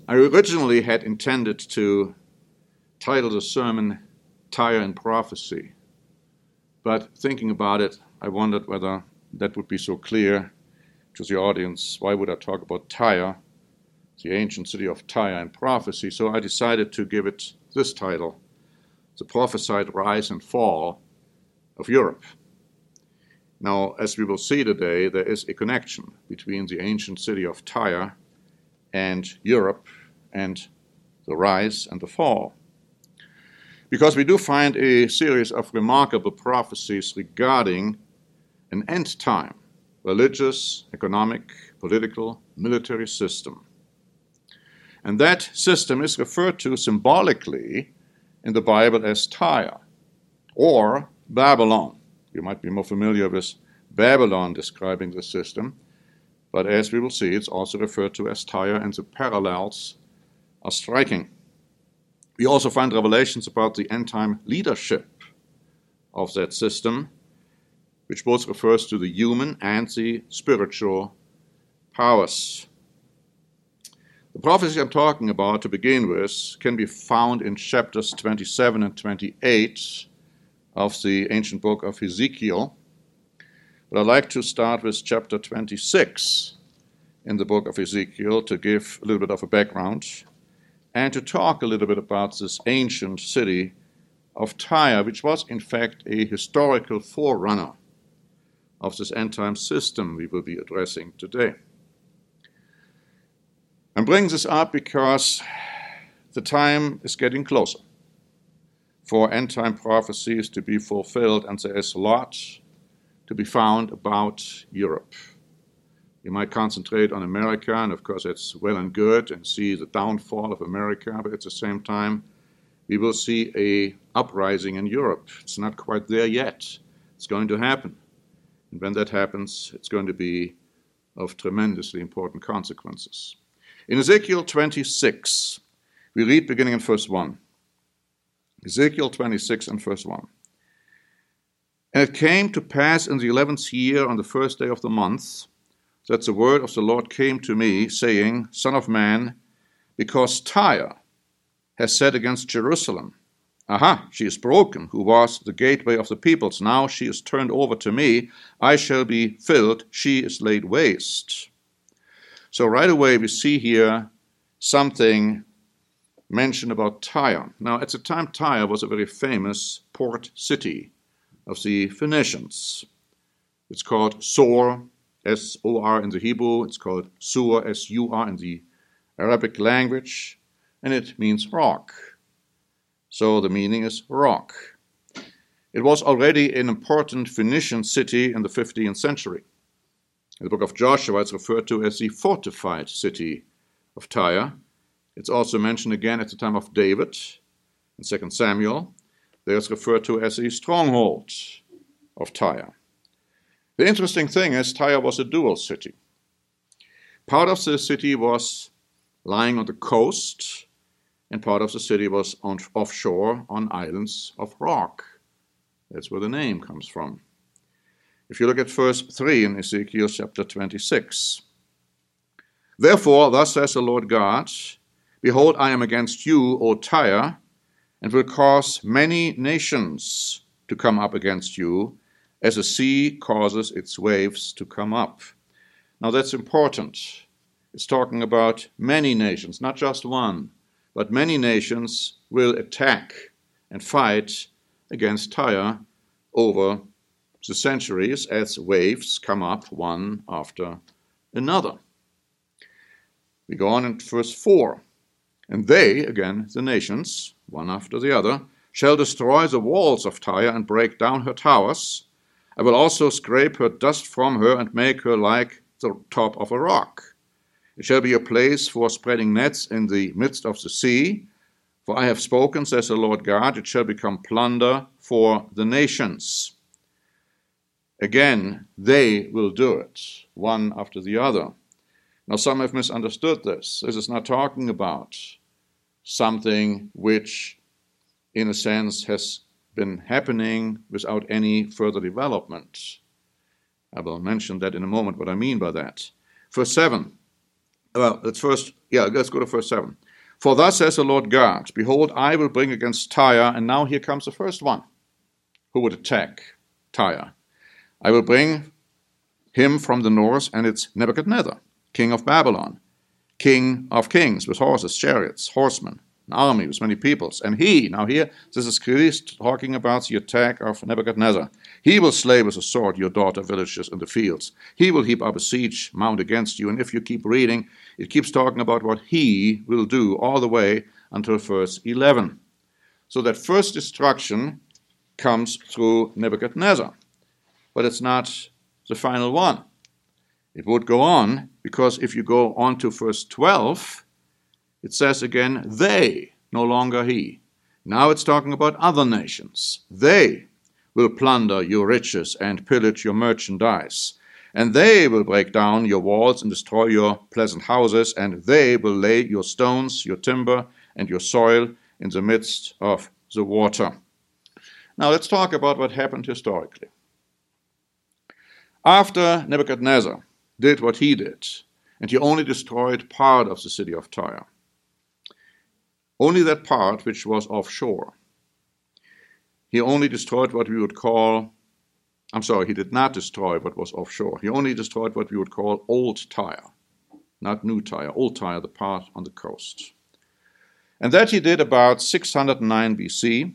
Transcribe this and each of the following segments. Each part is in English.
I originally had intended to title the sermon Tyre and Prophecy, but thinking about it, I wondered whether that would be so clear to the audience. Why would I talk about Tyre, the ancient city of Tyre, and prophecy? So I decided to give it this title, The Prophesied Rise and Fall of Europe. Now, as we will see today, there is a connection between the ancient city of Tyre and Europe and the rise and the fall. Because we do find a series of remarkable prophecies regarding an end time, religious, economic, political, military system. And that system is referred to symbolically in the Bible as Tyre or Babylon. You might be more familiar with Babylon describing the system, but as we will see, it's also referred to as Tyre, and the parallels are striking. We also find revelations about the end-time leadership of that system, which both refers to the human and the spiritual powers. The prophecy I'm talking about, to begin with, can be found in chapters 27 and 28 of the ancient book of Ezekiel. But I'd like to start with chapter 26 in the book of Ezekiel to give a little bit of a background and to talk a little bit about this ancient city of Tyre, which was in fact a historical forerunner of this end-time system we will be addressing today. I'm bringing this up because the time is getting closer for end-time prophecies to be fulfilled, and there is a lot to be found about Europe. You might concentrate on America, and of course it's well and good, and see the downfall of America, but at the same time we will see an uprising in Europe. It's not quite there yet. It's going to happen. And when that happens, it's going to be of tremendously important consequences. In Ezekiel 26, we read beginning in verse 1. Ezekiel 26 and verse 1. And it came to pass in the 11th year, on the first day of the month, that the word of the Lord came to me, saying, Son of man, because Tyre has said against Jerusalem, Aha, she is broken, who was the gateway of the peoples. Now she is turned over to me. I shall be filled. She is laid waste. So right away we see here something mentioned about Tyre. Now at the time, Tyre was a very famous port city of the Phoenicians. It's called Sor, S-O-R in the Hebrew. It's called Sur, S-U-R in the Arabic language, and it means rock. So the meaning is rock. It was already an important Phoenician city in the 15th century. In the book of Joshua, it's referred to as the fortified city of Tyre. It's also mentioned again at the time of David in 2 Samuel. There it's referred to as the stronghold of Tyre. The interesting thing is Tyre was a dual city. Part of the city was lying on the coast, and part of the city was offshore on islands of rock. That's where the name comes from. If you look at verse 3 in Ezekiel chapter 26. Therefore, thus says the Lord God, Behold, I am against you, O Tyre, and will cause many nations to come up against you, as a sea causes its waves to come up. Now that's important. It's talking about many nations, not just one, but many nations will attack and fight against Tyre over the centuries as waves come up one after another. We go on in verse 4. And they, again, the nations, one after the other, shall destroy the walls of Tyre and break down her towers. I will also scrape her dust from her and make her like the top of a rock. It shall be a place for spreading nets in the midst of the sea. For I have spoken, says the Lord God, it shall become plunder for the nations. Again, they will do it, one after the other. Now, some have misunderstood this. This is not talking about something which, in a sense, has been happening without any further development. I will mention that in a moment, what I mean by that. Verse 7, Well, let's go to verse 7. For thus says the Lord God, behold, I will bring against Tyre, and now here comes the first one who would attack Tyre. I will bring him from the north, and it's Nebuchadnezzar, king of Babylon, king of kings, with horses, chariots, horsemen, an army with many peoples. And he, now here, this is clearly talking about the attack of Nebuchadnezzar. He will slay with a sword your daughter villages in the fields. He will heap up a siege mount against you. And if you keep reading, it keeps talking about what he will do all the way until verse 11. So that first destruction comes through Nebuchadnezzar. But it's not the final one. It would go on, because if you go on to verse 12, it says again, they, no longer he. Now it's talking about other nations. They will plunder your riches and pillage your merchandise. And they will break down your walls and destroy your pleasant houses. And they will lay your stones, your timber, and your soil in the midst of the water. Now let's talk about what happened historically. After Nebuchadnezzar did what he did, and he only destroyed part of the city of Tyre, only that part which was offshore. He only destroyed what we would call, he did not destroy what was offshore. He only destroyed what we would call Old Tyre, not New Tyre, Old Tyre, the part on the coast. And that he did about 609 BC.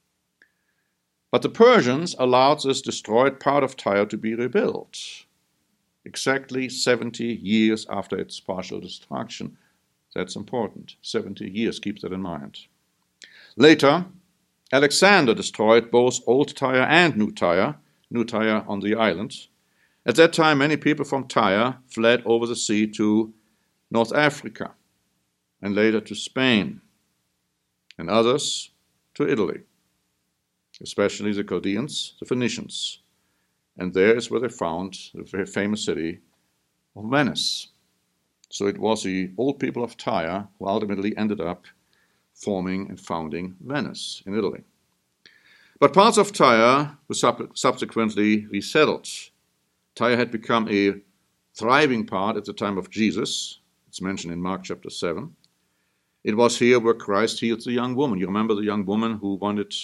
But the Persians allowed this destroyed part of Tyre to be rebuilt, exactly 70 years after its partial destruction. That's important. 70 years, keep that in mind. Later, Alexander destroyed both Old Tyre and New Tyre on the island. At that time, many people from Tyre fled over the sea to North Africa, and later to Spain, and others to Italy, especially the Chaldeans, the Phoenicians. And there is where they found the very famous city of Venice. So it was the old people of Tyre who ultimately ended up forming and founding Venice in Italy. But parts of Tyre were subsequently resettled. Tyre had become a thriving part at the time of Jesus. It's mentioned in Mark chapter 7. It was here where Christ healed the young woman. You remember the young woman who wanted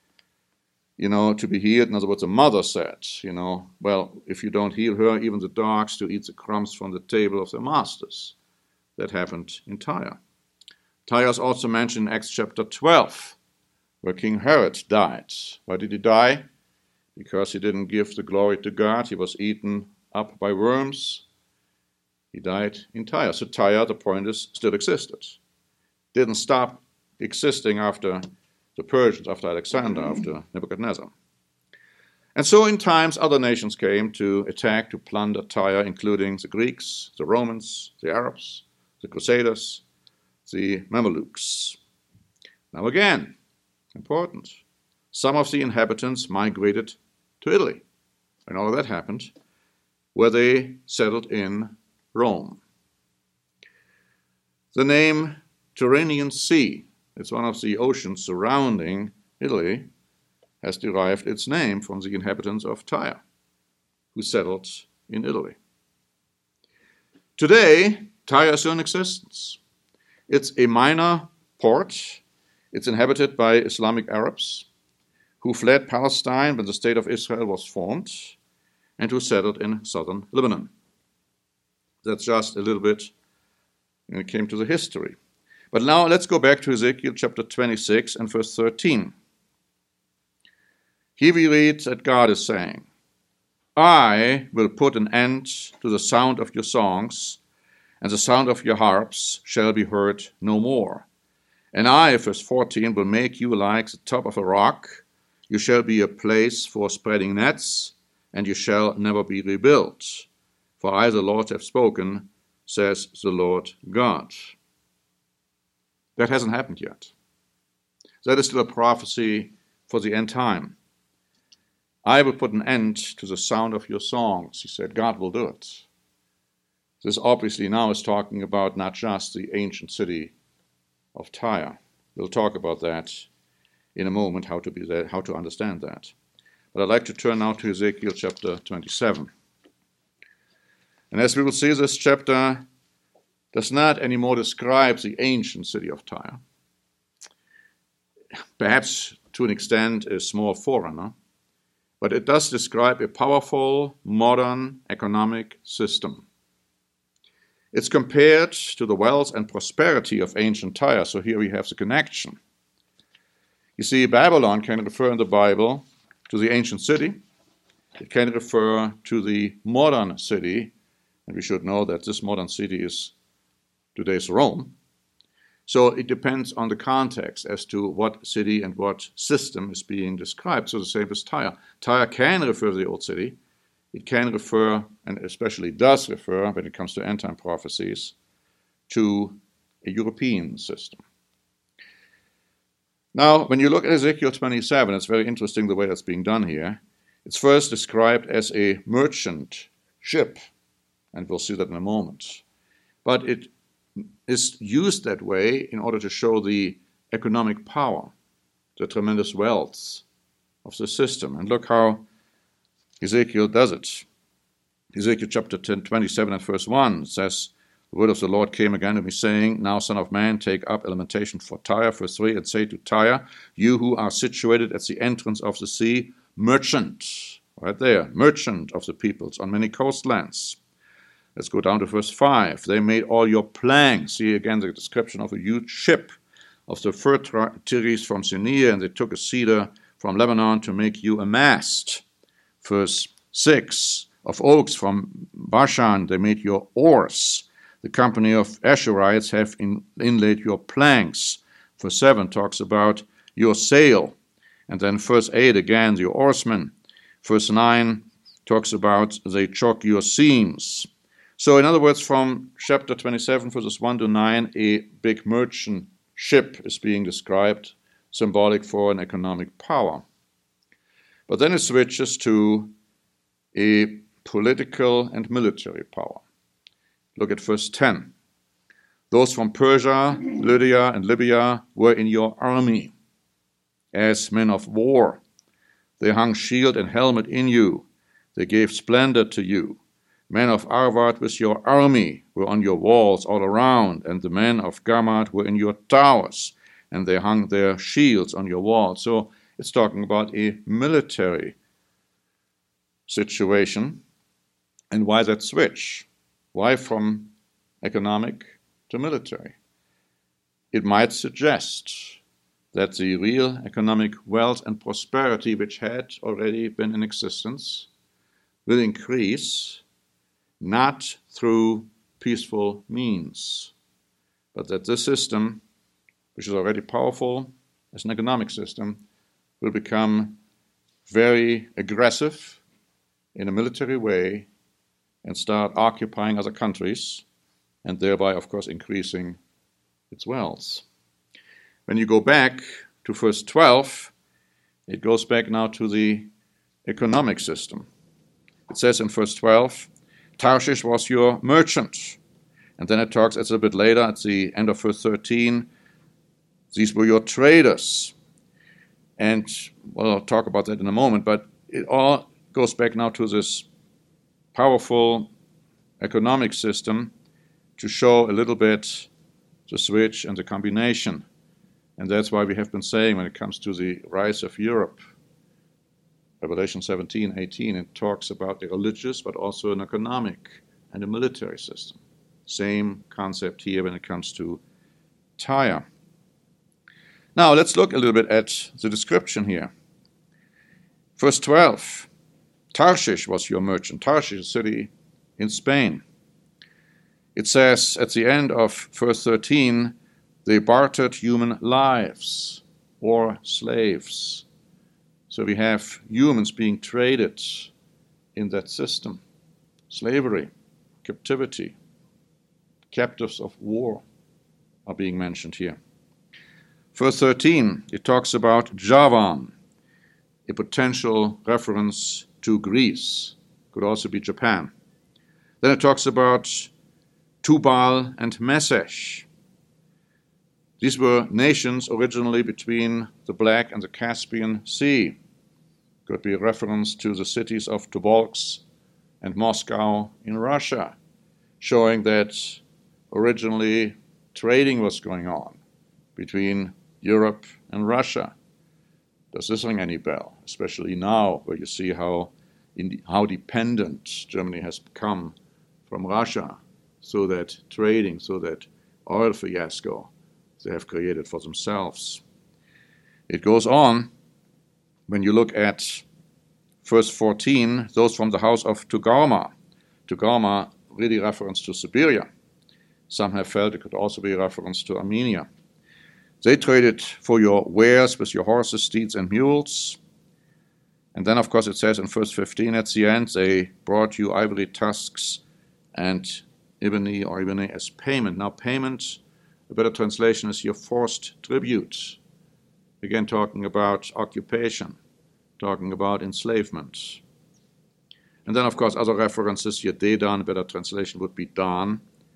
to be healed? In other words, the mother said, well, if you don't heal her, even the dogs do eat the crumbs from the table of their masters. That happened in Tyre. Tyre is also mentioned in Acts chapter 12, where King Herod died. Why did he die? Because he didn't give the glory to God. He was eaten up by worms. He died in Tyre. So Tyre, the point is, still existed. Didn't stop existing after the Persians, after Alexander, after Nebuchadnezzar. And so in times other nations came to attack, to plunder Tyre, including the Greeks, the Romans, the Arabs, the Crusaders, the Mamelukes. Now again, important, some of the inhabitants migrated to Italy. And all of that happened where they settled in Rome. The name Tyrrhenian Sea, it's one of the oceans surrounding Italy, has derived its name from the inhabitants of Tyre, who settled in Italy. Today, Tyre is still in existence. It's a minor port. It's inhabited by Islamic Arabs who fled Palestine when the state of Israel was formed and who settled in southern Lebanon. That's just a little bit when it came to the history. But now let's go back to Ezekiel chapter 26 and verse 13. Here we read that God is saying, I will put an end to the sound of your songs, and the sound of your harps shall be heard no more. And I, verse 14, will make you like the top of a rock. You shall be a place for spreading nets, and you shall never be rebuilt. For I, the Lord, have spoken, says the Lord God. That hasn't happened yet. That is still a prophecy for the end time. I will put an end to the sound of your songs, he said. God will do it. This obviously now is talking about not just the ancient city of Tyre. We'll talk about that in a moment, how to understand that. But I'd like to turn now to Ezekiel chapter 27. And as we will see, this chapter does not anymore describe the ancient city of Tyre. Perhaps to an extent a small forerunner, but it does describe a powerful, modern economic system. It's compared to the wealth and prosperity of ancient Tyre, so here we have the connection. You see, Babylon can refer in the Bible to the ancient city. It can refer to the modern city, and we should know that this modern city is today's Rome. So it depends on the context as to what city and what system is being described. So the same as Tyre. Tyre can refer to the old city. It can refer, and especially does refer, when it comes to end-time prophecies, to a European system. Now, when you look at Ezekiel 27, it's very interesting the way that's being done here. It's first described as a merchant ship, and we'll see that in a moment. But it is used that way in order to show the economic power, the tremendous wealth of the system. And look how Ezekiel does it. Ezekiel chapter 27 and verse 1 says, "The word of the Lord came again to me, saying, Now, son of man, take up a lamentation for Tyre," verse 3, "and say to Tyre, you who are situated at the entrance of the sea, merchant," right there, merchant of the peoples on many coastlands. Let's go down to verse 5. "They made all your planks," see again the description of a huge ship, "of the fir trees from Sinir, and they took a cedar from Lebanon to make you a mast." Verse 6, "Of oaks from Bashan they made your oars. The company of Asherites have inlaid your planks." Verse 7 talks about your sail. And then verse 8 again, the oarsmen. Verse 9 talks about they chalk your seams. So in other words, from chapter 27, verses 1 to 9, a big merchant ship is being described, symbolic for an economic power. But then it switches to a political and military power. Look at verse 10. "Those from Persia, Lydia, and Libya were in your army as men of war. They hung shield and helmet in you. They gave splendor to you. Men of Arvad with your army were on your walls all around, and the men of Gamad were in your towers, and they hung their shields on your walls." So it's talking about a military situation. And why that switch? Why from economic to military? It might suggest that the real economic wealth and prosperity which had already been in existence will increase not through peaceful means, but that this system, which is already powerful as an economic system, will become very aggressive in a military way and start occupying other countries, and thereby, of course, increasing its wealth. When you go back to verse 12, it goes back now to the economic system. It says in verse 12, "Tarshish was your merchant." And then it talks, it's a bit later, at the end of verse 13, "These were your traders." And, well, I'll talk about that in a moment, but it all goes back now to this powerful economic system to show a little bit the switch and the combination. And that's why we have been saying when it comes to the rise of Europe, Revelation 17:18, it talks about the religious but also an economic and a military system. Same concept here when it comes to Tyre. Now let's look a little bit at the description here. Verse 12, "Tarshish was your merchant." Tarshish is a city in Spain. It says at the end of verse 13, "They bartered human lives or slaves." So we have humans being traded in that system. Slavery, captivity, captives of war are being mentioned here. Verse 13, it talks about Javan, a potential reference to Greece, could also be Japan. Then it talks about Tubal and Mesech. These were nations originally between the Black and the Caspian Sea. Could be a reference to the cities of Tobolsk and Moscow in Russia, showing that originally trading was going on between Europe and Russia. Does this ring any bell? Especially now, where you see how dependent Germany has become from Russia through that trading, through that oil fiasco they have created for themselves. It goes on, when you look at verse 14, those from the house of Togarmah. Togarmah really reference to Siberia. Some have felt it could also be a reference to Armenia. They traded for your wares with your horses, steeds, and mules. And then, of course, it says in verse 15 at the end, they brought you ivory tusks and ebony as payment. Now, payment, a better translation is your forced tribute. Again, talking about occupation, talking about enslavement. And then, of course, other references, your Dedan, a better translation would be Dan,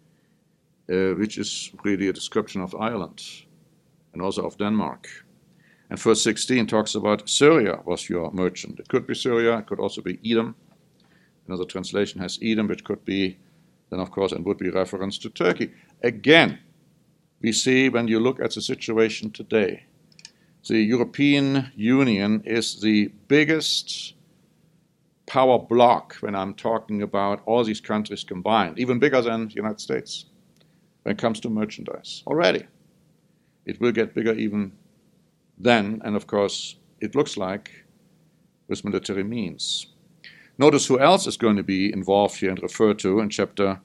which is really a description of Ireland and also of Denmark. And verse 16 talks about Syria was your merchant. It could be Syria, it could also be Edom. Another translation has Edom, which could be, then of course, and would be reference to Turkey. Again, we see when you look at the situation today, the European Union is the biggest power bloc when I'm talking about all these countries combined, even bigger than the United States when it comes to merchandise already. It will get bigger even then, and of course, it looks like with military means. Notice who else is going to be involved here and referred to in chapter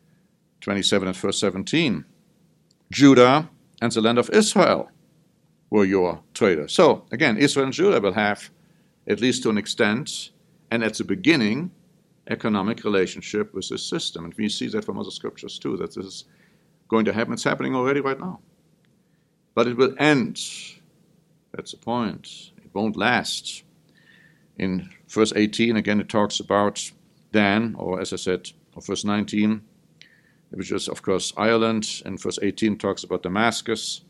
27 and verse 17. Judah and the land of Israel were your traders. So, again, Israel and Judah will have, at least to an extent, and at the beginning, economic relationship with this system. And we see that from other scriptures too, that this is going to happen. It's happening already right now. But it will end. That's the point. It won't last. In verse 18, again, it talks about Dan, or as I said, or verse 19, which is, of course, Ireland, and verse 18 talks about Damascus.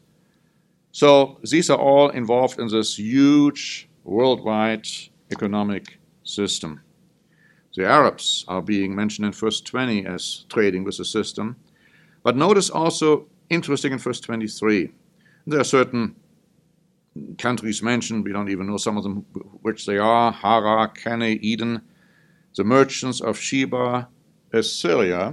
So these are all involved in this huge worldwide economic system. The Arabs are being mentioned in verse 20 as trading with the system. But notice also, interesting in verse 23, there are certain countries mentioned, we don't even know some of them which they are, Hara, Canaan, Eden, the merchants of Sheba, Assyria,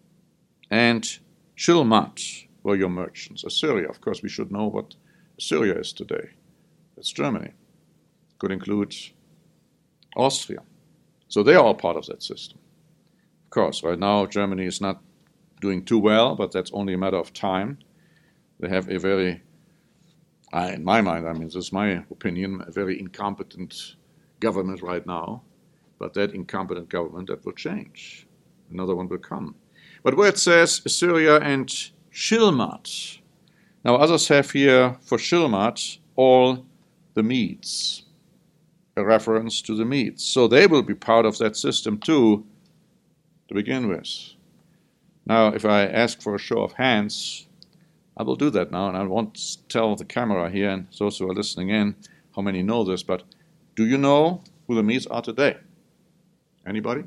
and Shilmat were your merchants. Assyria, of course, we should know what Assyria is today. That's Germany. Could include Austria. So they are all part of that system. Of course, right now Germany is not doing too well, but that's only a matter of time. They have a very, in my mind, I mean, this is my opinion, a very incompetent government right now. But that incompetent government, that will change. Another one will come. But where it says Assyria and Shilmat, now others have here for Shilmat all the Medes, a reference to the Medes. So they will be part of that system too, to begin with. Now, if I ask for a show of hands, I will do that now, and I won't tell the camera here and those who are listening in how many know this, but do you know who the Medes are today? Anybody?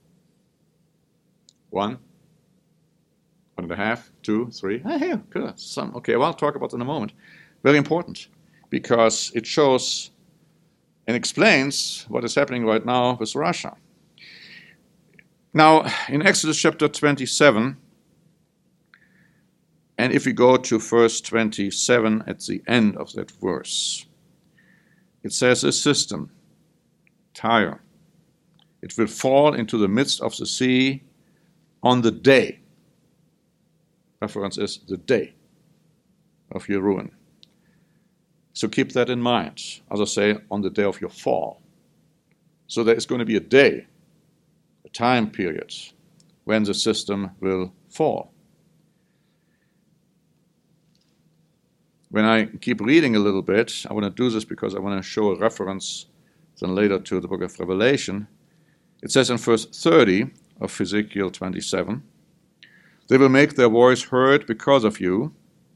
1, 1.5, 2, 3. Here, good. Some. Okay, well, I'll talk about it in a moment. Very important, because it shows and explains what is happening right now with Russia. Now, in Exodus chapter 27, and if we go to verse 27 at the end of that verse, it says, this system, Tyre, it will fall into the midst of the sea on the day. Reference is the day of your ruin. So keep that in mind. Others say on the day of your fall. So there is going to be a day, a time period, when the system will fall. When I keep reading a little bit, I want to do this because I want to show a reference then later to the book of Revelation. It says in verse 30 of Ezekiel 27, they will make their voice heard because of you,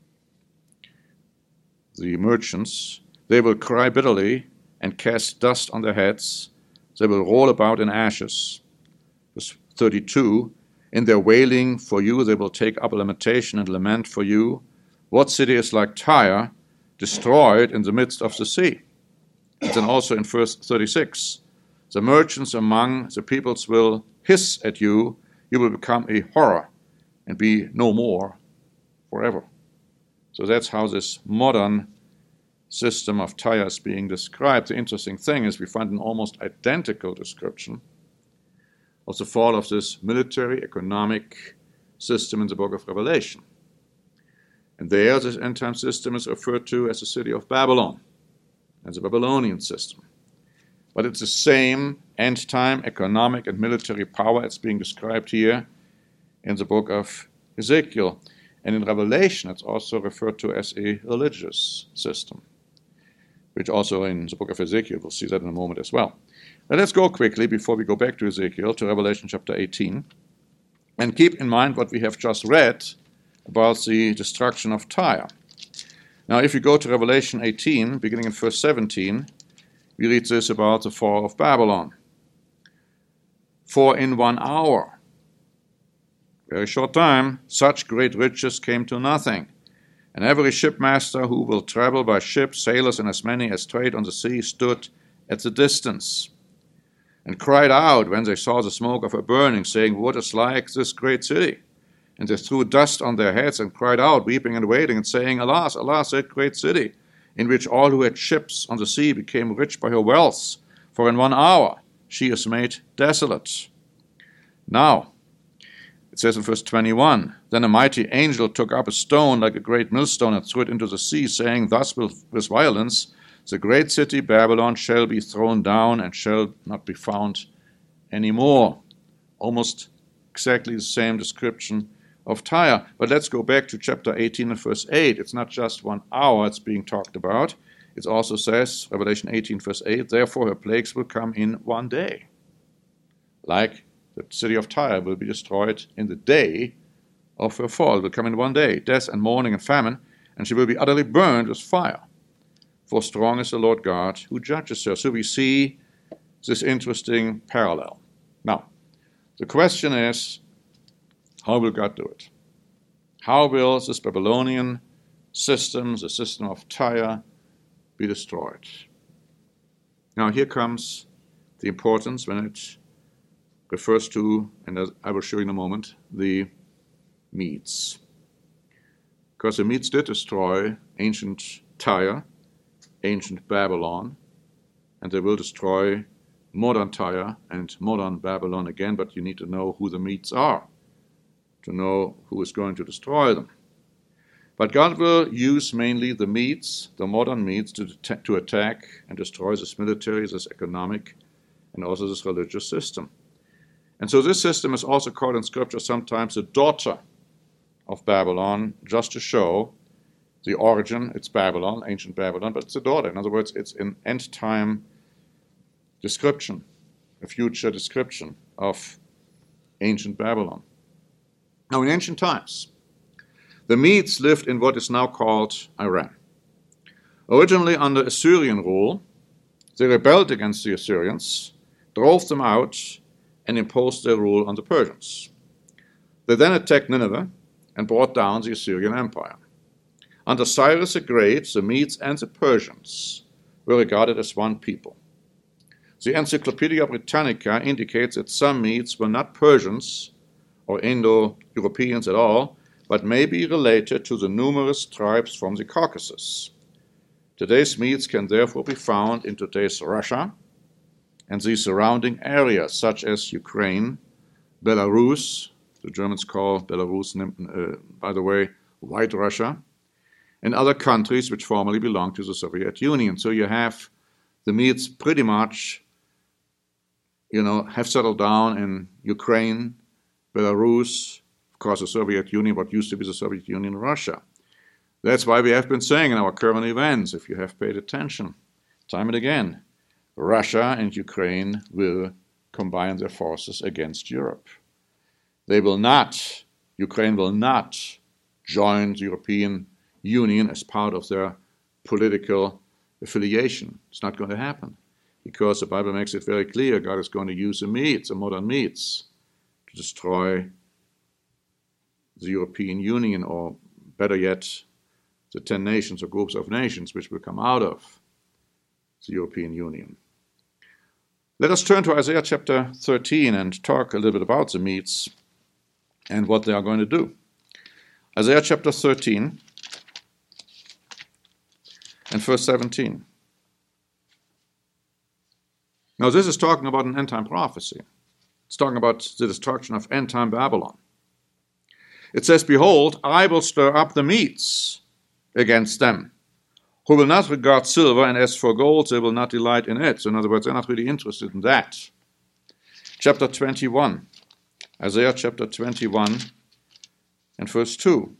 the merchants. They will cry bitterly and cast dust on their heads. They will roll about in ashes. Verse 32, In their wailing for you, they will take up a lamentation and lament for you. What city is like Tyre, destroyed in the midst of the sea? And then also in verse 36, the merchants among the peoples will hiss at you. You will become a horror and be no more forever. So that's how this modern system of Tyre is being described. The interesting thing is we find an almost identical description of the fall of this military economic system in the book of Revelation. And there, this end-time system is referred to as the city of Babylon, as the Babylonian system. But it's the same end-time economic and military power that's being described here in the book of Ezekiel. And in Revelation, it's also referred to as a religious system, which also in the book of Ezekiel, we'll see that in a moment as well. Now let's go quickly, before we go back to Ezekiel, to Revelation chapter 18, and keep in mind what we have just read about the destruction of Tyre. Now, if you go to Revelation 18, beginning in verse 17, we read this about the fall of Babylon. For in 1 hour, very short time, such great riches came to nothing. And every shipmaster who will travel by ship, sailors and as many as trade on the sea, stood at the distance, and cried out when they saw the smoke of her burning, saying, What is like this great city? And they threw dust on their heads and cried out, weeping and wailing, and saying, Alas, alas, that great city, in which all who had ships on the sea became rich by her wealth, for in 1 hour she is made desolate. Now, it says in verse 21, Then a mighty angel took up a stone like a great millstone and threw it into the sea, saying, Thus with violence the great city Babylon shall be thrown down and shall not be found any more. Almost exactly the same description of Tyre. But let's go back to chapter 18 and verse 8. It's not just 1 hour it's being talked about. It also says, Revelation 18 verse 8, Therefore her plagues will come in 1 day. Like the city of Tyre will be destroyed in the day of her fall. It will come in 1 day. Death and mourning and famine, and she will be utterly burned with fire. For strong is the Lord God who judges her. So we see this interesting parallel. Now, the question is, how will God do it? How will this Babylonian system, the system of Tyre, be destroyed? Now, here comes the importance when it refers to, and as I will show you in a moment, the Medes. Because the Medes did destroy ancient Tyre, ancient Babylon, and they will destroy modern Tyre and modern Babylon again, but you need to know who the Medes are to know who is going to destroy them. But God will use mainly the Medes, the modern Medes, to attack and destroy this military, this economic, and also this religious system. And so this system is also called in Scripture sometimes the daughter of Babylon, just to show the origin. It's Babylon, ancient Babylon, but it's a daughter. In other words, it's an end-time description, a future description of ancient Babylon. Now, in ancient times, the Medes lived in what is now called Iran. Originally under Assyrian rule, they rebelled against the Assyrians, drove them out, and imposed their rule on the Persians. They then attacked Nineveh and brought down the Assyrian Empire. Under Cyrus the Great, the Medes and the Persians were regarded as one people. The Encyclopedia Britannica indicates that some Medes were not Persians or Indo-Europeans at all, but may be related to the numerous tribes from the Caucasus. Today's Medes can therefore be found in today's Russia and the surrounding areas, such as Ukraine, Belarus, the Germans call Belarus, by the way, White Russia, and other countries which formerly belonged to the Soviet Union. So you have the Medes pretty much, have settled down in Ukraine, Belarus, of course the Soviet Union, what used to be the Soviet Union, Russia. That's why we have been saying in our current events, if you have paid attention, time and again, Russia and Ukraine will combine their forces against Europe. Ukraine will not join the European Union as part of their political affiliation. It's not going to happen because the Bible makes it very clear God is going to use the Medes, the modern Medes, to destroy the European Union, or better yet, the 10 nations or groups of nations which will come out of the European Union. Let us turn to Isaiah chapter 13 and talk a little bit about the Medes and what they are going to do. Isaiah chapter 13 and verse 17. Now this is talking about an end-time prophecy. It's talking about the destruction of end-time Babylon. It says, "Behold, I will stir up the Medes against them, who will not regard silver, and as for gold, they will not delight in it." So in other words, they're not really interested in that. Chapter 21, Isaiah chapter 21 and verse 2.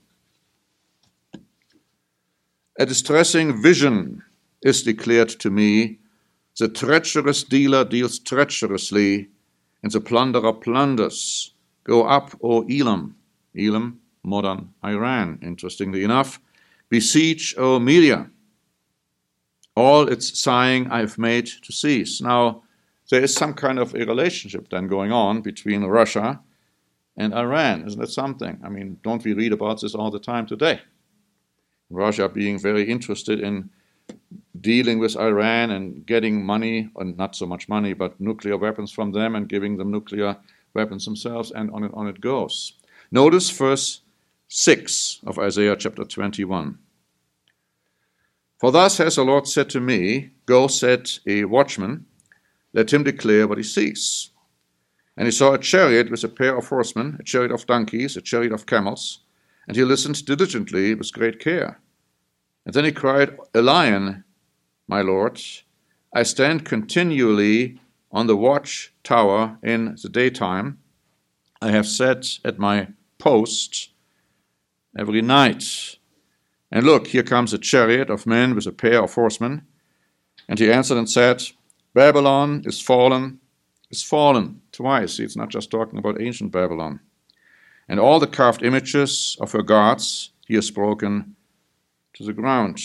"A distressing vision is declared to me. The treacherous dealer deals treacherously, and the plunderer plunders. Go up, O Elam." Elam, modern Iran, interestingly enough. "Besiege, O Media. All its sighing I have made to cease." Now, there is some kind of a relationship then going on between Russia and Iran. Isn't that something? I mean, don't we read about this all the time today? Russia being very interested in dealing with Iran and getting money, or not so much money, but nuclear weapons from them and giving them nuclear weapons themselves, and on it goes. Notice verse 6 of Isaiah chapter 21. "For thus has the Lord said to me, Go set a watchman, let him declare what he sees. And he saw a chariot with a pair of horsemen, a chariot of donkeys, a chariot of camels, and he listened diligently with great care. And then he cried, A lion, my Lord, I stand continually on the watch tower in the daytime. I have sat at my post every night. And look, here comes a chariot of men with a pair of horsemen. And he answered and said, Babylon is fallen, twice. See, it's not just talking about ancient Babylon. And all the carved images of her gods he has broken to the ground.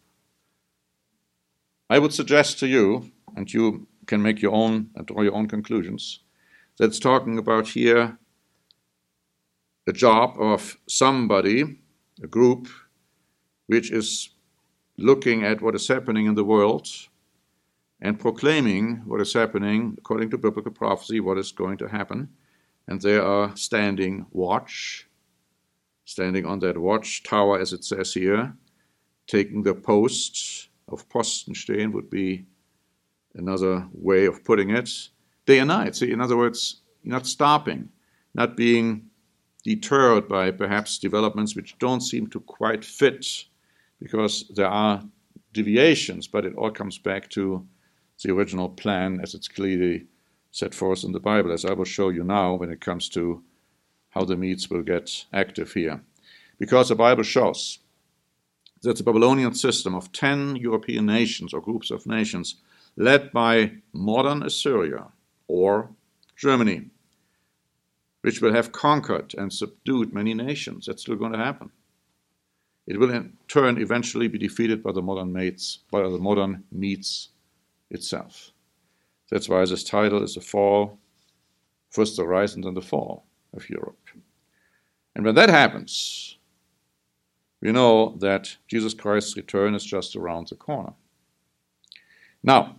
I would suggest to you, and you can make your own and draw your own conclusions, that it's talking about here a job of somebody, a group, which is looking at what is happening in the world and proclaiming what is happening according to biblical prophecy, what is going to happen. And they are standing watch, standing on that watch tower, as it says here, taking the post of Posten stehen would be another way of putting it, day and night. See, in other words, not stopping, not being deterred by perhaps developments which don't seem to quite fit, because there are deviations, but it all comes back to the original plan as it's clearly set forth in the Bible, as I will show you now when it comes to how the Medes will get active here. Because the Bible shows that the Babylonian system of 10 European nations or groups of nations led by modern Assyria or Germany, which will have conquered and subdued many nations. That's still going to happen. It will in turn eventually be defeated by the modern Medes itself. That's why this title is the fall, first the rise and then the fall of Europe. And when that happens, we know that Jesus Christ's return is just around the corner. Now,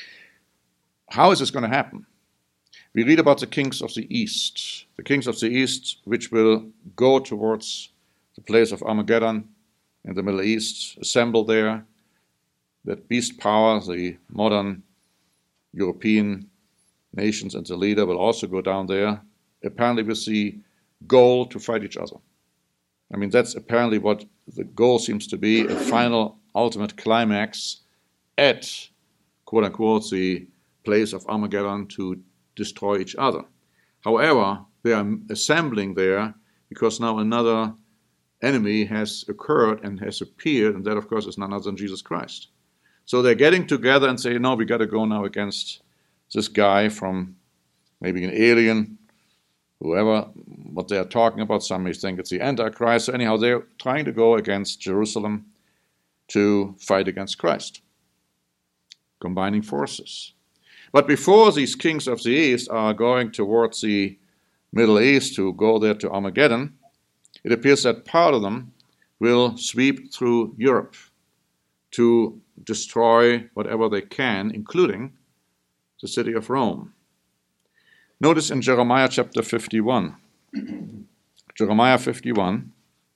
how is this going to happen? We read about the kings of the East which will go towards the place of Armageddon in the Middle East, assemble there. That beast power, the modern European nations and the leader will also go down there, apparently with the goal to fight each other. I mean, that's apparently what the goal seems to be, a final ultimate climax at, quote-unquote, the place of Armageddon to destroy each other. However, they are assembling there because now another enemy has occurred and has appeared, and that, of course, is none other than Jesus Christ. So they're getting together and say, no, we got to go now against this guy from maybe an alien, whoever, what they are talking about. Some may think it's the Antichrist. So anyhow, they're trying to go against Jerusalem to fight against Christ, combining forces. But before these kings of the East are going towards the Middle East to go there to Armageddon, It appears that part of them will sweep through Europe to destroy whatever they can, including the city of Rome. Notice in Jeremiah chapter 51. Jeremiah 51.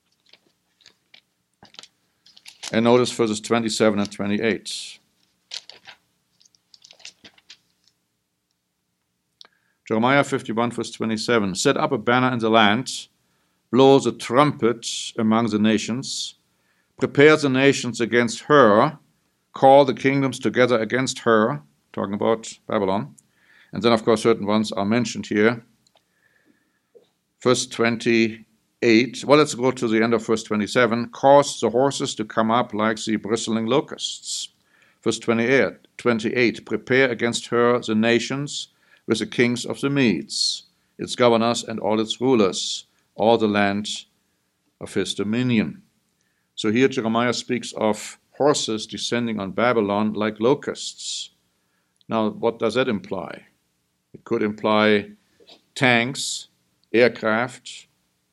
And notice verses 27 and 28. Jeremiah 51, verse 27. Set up a banner in the land, blow the trumpet among the nations, prepare the nations against her, call the kingdoms together against her, talking about Babylon. And then, of course, certain ones are mentioned here. Verse 28. Well, let's go to the end of verse 27. Cause the horses to come up like the bristling locusts. Verse 28. Prepare against her the nations with the kings of the Medes, its governors and all its rulers, all the land of his dominion. So here Jeremiah speaks of horses descending on Babylon like locusts. Now, what does that imply? It could imply tanks, aircraft,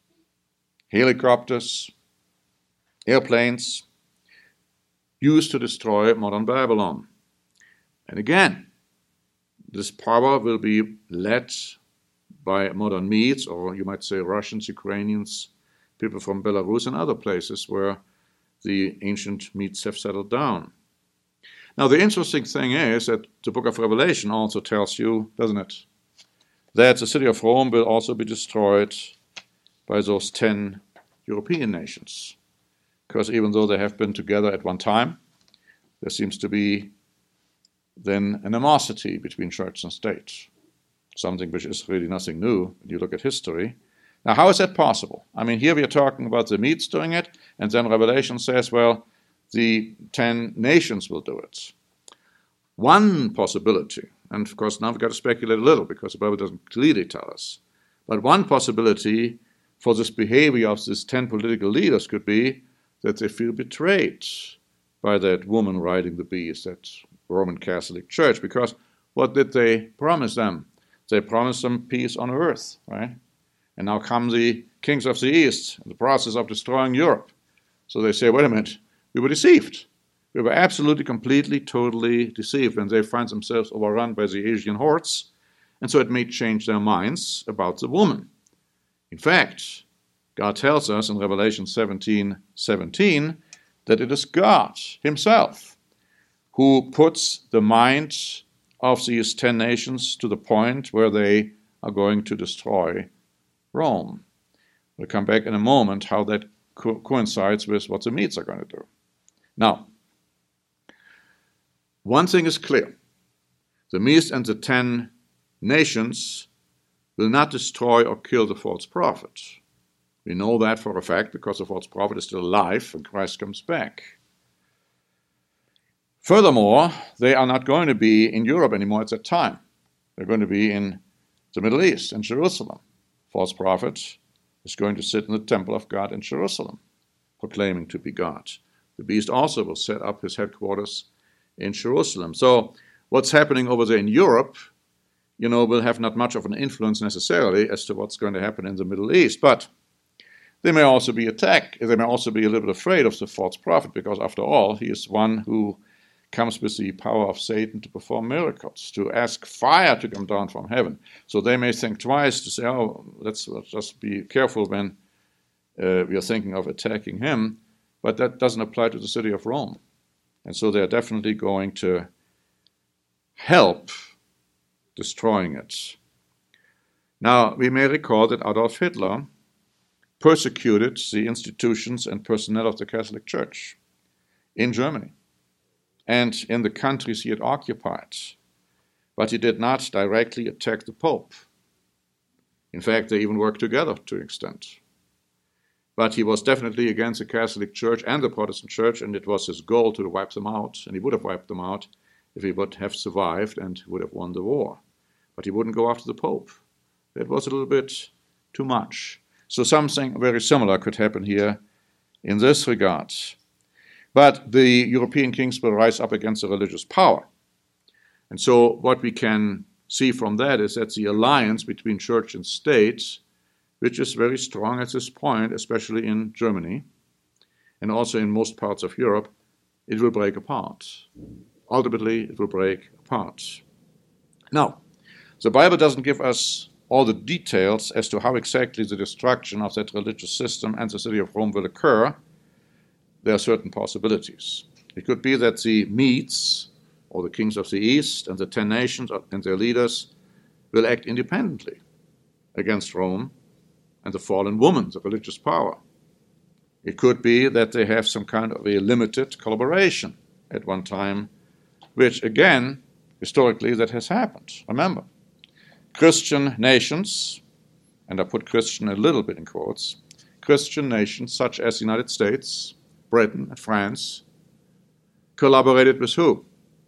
helicopters, airplanes used to destroy modern Babylon. And again, this power will be led by modern Medes, or you might say Russians, Ukrainians, people from Belarus and other places where the ancient Medes have settled down. Now, the interesting thing is that the book of Revelation also tells you, doesn't it, that the city of Rome will also be destroyed by those 10 European nations. Because even though they have been together at one time, there seems to be then an animosity between church and state, something which is really nothing new when you look at history. Now, how is that possible? I mean, here we are talking about the Medes doing it, and then Revelation says, well, the 10 nations will do it. One possibility, and of course now we've got to speculate a little because the Bible doesn't clearly tell us, but one possibility for this behavior of these 10 political leaders could be that they feel betrayed by that woman riding the beast, that Roman Catholic Church, because what did they promise them? They promised them peace on earth, right? And now come the kings of the East, in the process of destroying Europe. So they say, wait a minute, we were deceived. We were absolutely, completely, totally deceived, and they find themselves overrun by the Asian hordes, and so it may change their minds about the woman. In fact, God tells us in Revelation 17:17 that it is God himself who puts the mind of these 10 nations to the point where they are going to destroy Rome. We'll come back in a moment how that coincides with what the Medes are going to do. Now, one thing is clear. The Medes and the 10 nations will not destroy or kill the false prophet. We know that for a fact because the false prophet is still alive when Christ comes back. Furthermore, they are not going to be in Europe anymore at that time. They're going to be in the Middle East, in Jerusalem. False prophet is going to sit in the temple of God in Jerusalem, proclaiming to be God. The beast also will set up his headquarters in Jerusalem. So what's happening over there in Europe, will have not much of an influence necessarily as to what's going to happen in the Middle East. But they may also be attacked. They may also be a little bit afraid of the false prophet because, after all, he is one who comes with the power of Satan to perform miracles, to ask fire to come down from heaven. So they may think twice to say, let's just be careful when we are thinking of attacking him. But that doesn't apply to the city of Rome. And so they're definitely going to help destroying it. Now, we may recall that Adolf Hitler persecuted the institutions and personnel of the Catholic Church in Germany and in the countries he had occupied. But he did not directly attack the Pope. In fact, they even worked together to an extent. But he was definitely against the Catholic Church and the Protestant Church, and it was his goal to wipe them out, and he would have wiped them out if he would have survived and would have won the war. But he wouldn't go after the Pope. That was a little bit too much. So something very similar could happen here in this regard. But the European kings will rise up against the religious power. And so what we can see from that is that the alliance between church and state which is very strong at this point, especially in Germany and also in most parts of Europe, it will break apart. Ultimately, it will break apart. Now, the Bible doesn't give us all the details as to how exactly the destruction of that religious system and the city of Rome will occur. There are certain possibilities. It could be that the Medes, or the kings of the East, and the 10 nations and their leaders will act independently against Rome and the fallen woman, the religious power. It could be that they have some kind of a limited collaboration at one time, which again, historically, that has happened. Remember, Christian nations, and I put Christian a little bit in quotes, Christian nations such as the United States, Britain, and France, collaborated with who?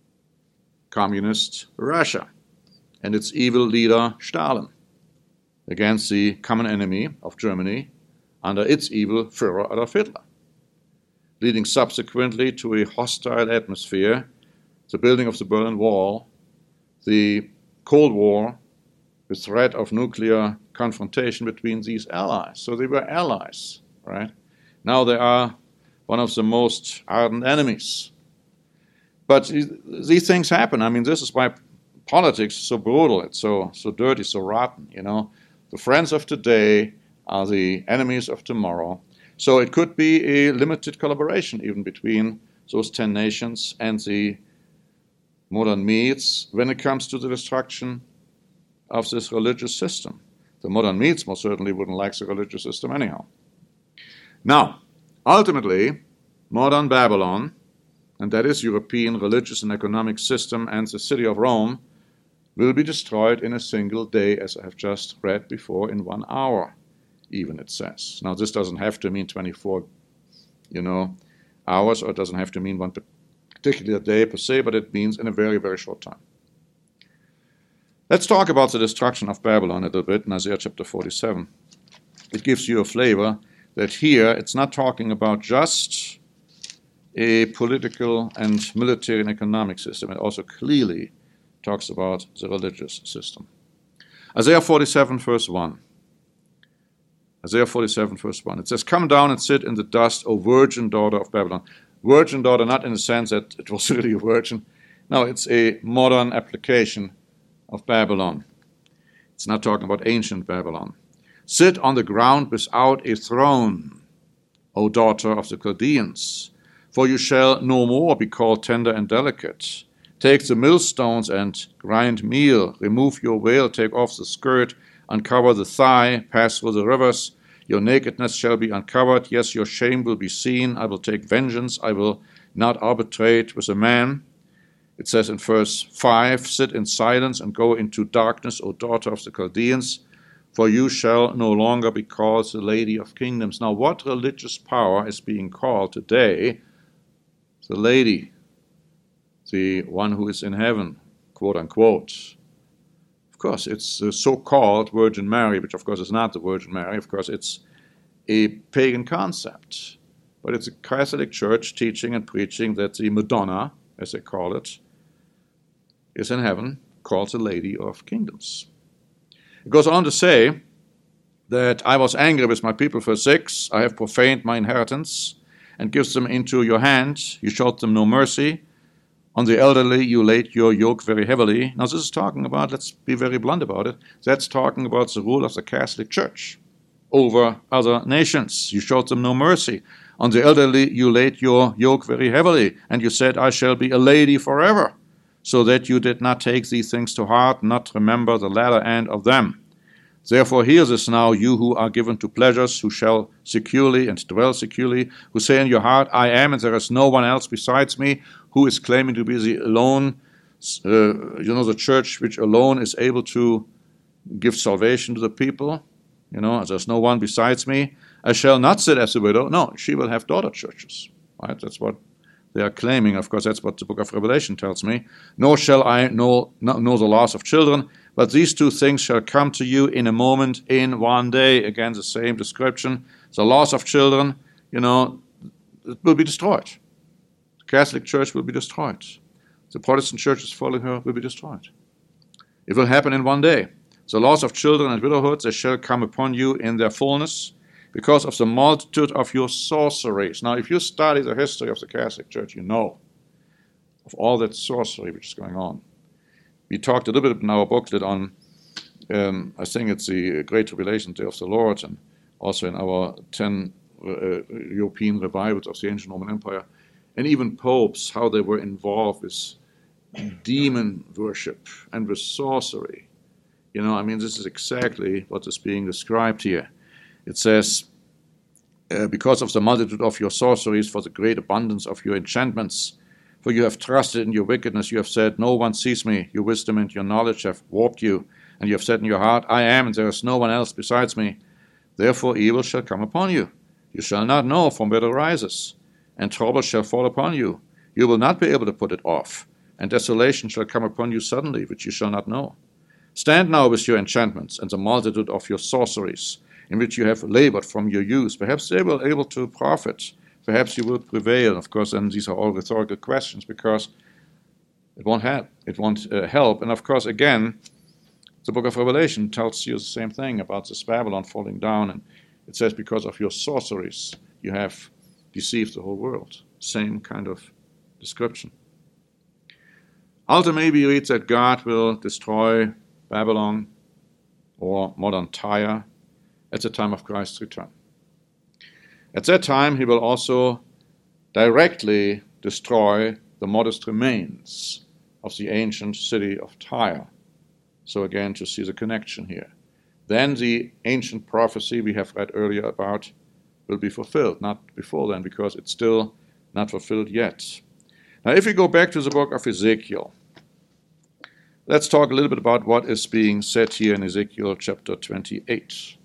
Communist Russia and its evil leader Stalin against the common enemy of Germany under its evil Führer Adolf Hitler, leading subsequently to a hostile atmosphere, the building of the Berlin Wall, the Cold War, the threat of nuclear confrontation between these allies. So they were allies, right? Now they are one of the most ardent enemies. But these things happen. I mean, this is why politics is so brutal. It's so dirty, so rotten, you know. The friends of today are the enemies of tomorrow. So it could be a limited collaboration even between those 10 nations and the modern Medes when it comes to the destruction of this religious system. The modern Medes most certainly wouldn't like the religious system anyhow. Now, ultimately, modern Babylon, and that is European religious and economic system and the city of Rome, will be destroyed in a single day, as I have just read before, in 1 hour, even it says. Now, this doesn't have to mean 24, hours, or it doesn't have to mean one particular day per se, but it means in a very, very short time. Let's talk about the destruction of Babylon a little bit in Isaiah chapter 47. It gives you a flavor that here it's not talking about just a political and military and economic system. It also clearly talks about the religious system. Isaiah 47, verse 1. Isaiah 47, verse 1. It says, "Come down and sit in the dust, O virgin daughter of Babylon." Virgin daughter, not in the sense that it was really a virgin. No, it's a modern application of Babylon. It's not talking about ancient Babylon. "Sit on the ground without a throne, O daughter of the Chaldeans, for you shall no more be called tender and delicate. Take the millstones and grind meal. Remove your veil, take off the skirt, uncover the thigh, pass through the rivers. Your nakedness shall be uncovered. Yes, your shame will be seen. I will take vengeance. I will not arbitrate with a man." It says in verse 5, "Sit in silence and go into darkness, O daughter of the Chaldeans, for you shall no longer be called the Lady of Kingdoms." Now, what religious power is being called today the Lady, the one who is in heaven, quote unquote? Of course, it's the so-called Virgin Mary, which of course is not the Virgin Mary. Of course, it's a pagan concept. But it's a Catholic Church teaching and preaching that the Madonna, as they call it, is in heaven, called the Lady of Kingdoms. It goes on to say that "I was angry with my people," verse 6, "I have profaned my inheritance and gives them into your hand. You showed them no mercy. On the elderly you laid your yoke very heavily." Now this is talking about, let's be very blunt about it, that's talking about the rule of the Catholic Church over other nations. You showed them no mercy. On the elderly you laid your yoke very heavily, and you said, "I shall be a lady forever," so that you did not take these things to heart, not remember the latter end of them. Therefore hear this now, you who are given to pleasures, who shall securely and dwell securely, who say in your heart, "I am, and there is no one else besides me," who is claiming to be the alone, the church which alone is able to give salvation to the people. There's no one besides me. "I shall not sit as a widow." No, she will have daughter churches. Right? That's what they are claiming. Of course, that's what the book of Revelation tells me. "Nor shall I know the loss of children, but these two things shall come to you in a moment, in one day." Again, the same description. The loss of children, it will be destroyed. The Catholic Church will be destroyed. The Protestant churches following her will be destroyed. It will happen in one day. The loss of children and widowhood, they shall come upon you in their fullness, because of the multitude of your sorceries. Now, if you study the history of the Catholic Church, you know of all that sorcery which is going on. We talked a little bit in our booklet on, I think it's the Great Tribulation, Day of the Lord, and also in our 10 European revivals of the ancient Roman Empire, and even popes, how they were involved with demon worship and with sorcery. This is exactly what is being described here. It says, because of the multitude of your sorceries, for the great abundance of your enchantments, for you have trusted in your wickedness, you have said, no one sees me, your wisdom and your knowledge have warped you, and you have said in your heart, I am, and there is no one else besides me. Therefore evil shall come upon you. You shall not know from where it arises, and trouble shall fall upon you. You will not be able to put it off, and desolation shall come upon you suddenly, which you shall not know. Stand now with your enchantments and the multitude of your sorceries, in which you have labored from your youth. Perhaps they will be able to profit. Perhaps you will prevail. Of course, and these are all rhetorical questions, because it won't help. It won't help. And of course, again, the book of Revelation tells you the same thing about this Babylon falling down. And it says, because of your sorceries, you have deceived the whole world. Same kind of description. Ultimately, we read that God will destroy Babylon, or modern Tyre, at the time of Christ's return. At that time, he will also directly destroy the modest remains of the ancient city of Tyre. So again, to see the connection here. Then the ancient prophecy we have read earlier about will be fulfilled, not before then, because it's still not fulfilled yet. Now, if we go back to the book of Ezekiel, let's talk a little bit about what is being said here in Ezekiel chapter 28,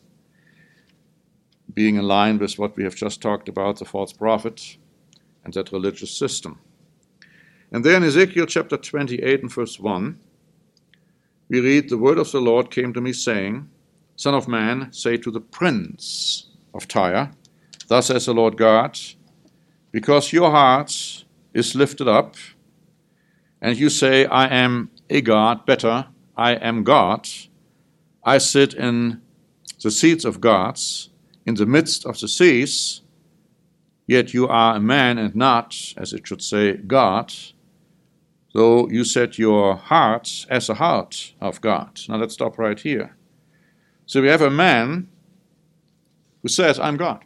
being in line with what we have just talked about, the false prophet and that religious system. And there in Ezekiel chapter 28 and verse 1, we read, the word of the Lord came to me, saying, Son of man, say to the prince of Tyre, thus says the Lord God, because your heart is lifted up, and you say, I am a God, better, I am God. I sit in the seats of gods, in the midst of the seas, yet you are a man and not, as it should say, God, though you set your heart as a heart of God. Now let's stop right here. So we have a man who says, I'm God.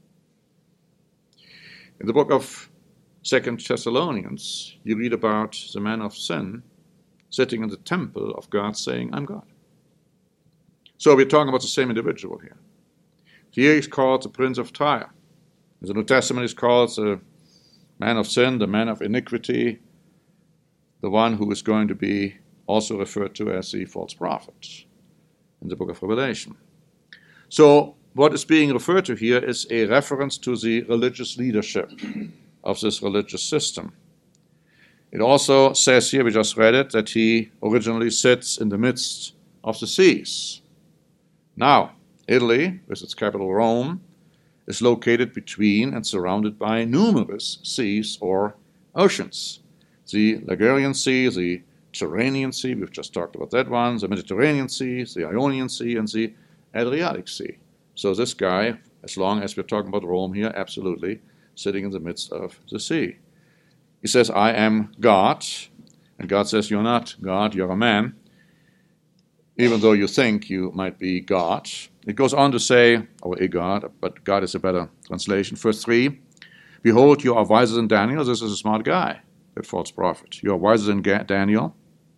In the book of 2 Thessalonians, you read about the man of sin sitting in the temple of God saying, I'm God. So we're talking about the same individual here. Here he's called the Prince of Tyre. In the New Testament he's called the man of sin, the man of iniquity, the one who is going to be also referred to as the false prophet in the book of Revelation. So what is being referred to here is a reference to the religious leadership of this religious system. It also says here, we just read it, that he originally sits in the midst of the seas. Now, Italy, with its capital Rome, is located between and surrounded by numerous seas or oceans. The Ligurian Sea, the Tyrrhenian Sea, we've just talked about that one, the Mediterranean Sea, the Ionian Sea, and the Adriatic Sea. So this guy, as long as we're talking about Rome here, absolutely sitting in the midst of the sea. He says, I am God, and God says, you're not God, you're a man, even though you think you might be God. It goes on to say, or a God, but God is a better translation. Verse 3, behold, you are wiser than Daniel. This is a smart guy, that false prophet. You are wiser than Daniel.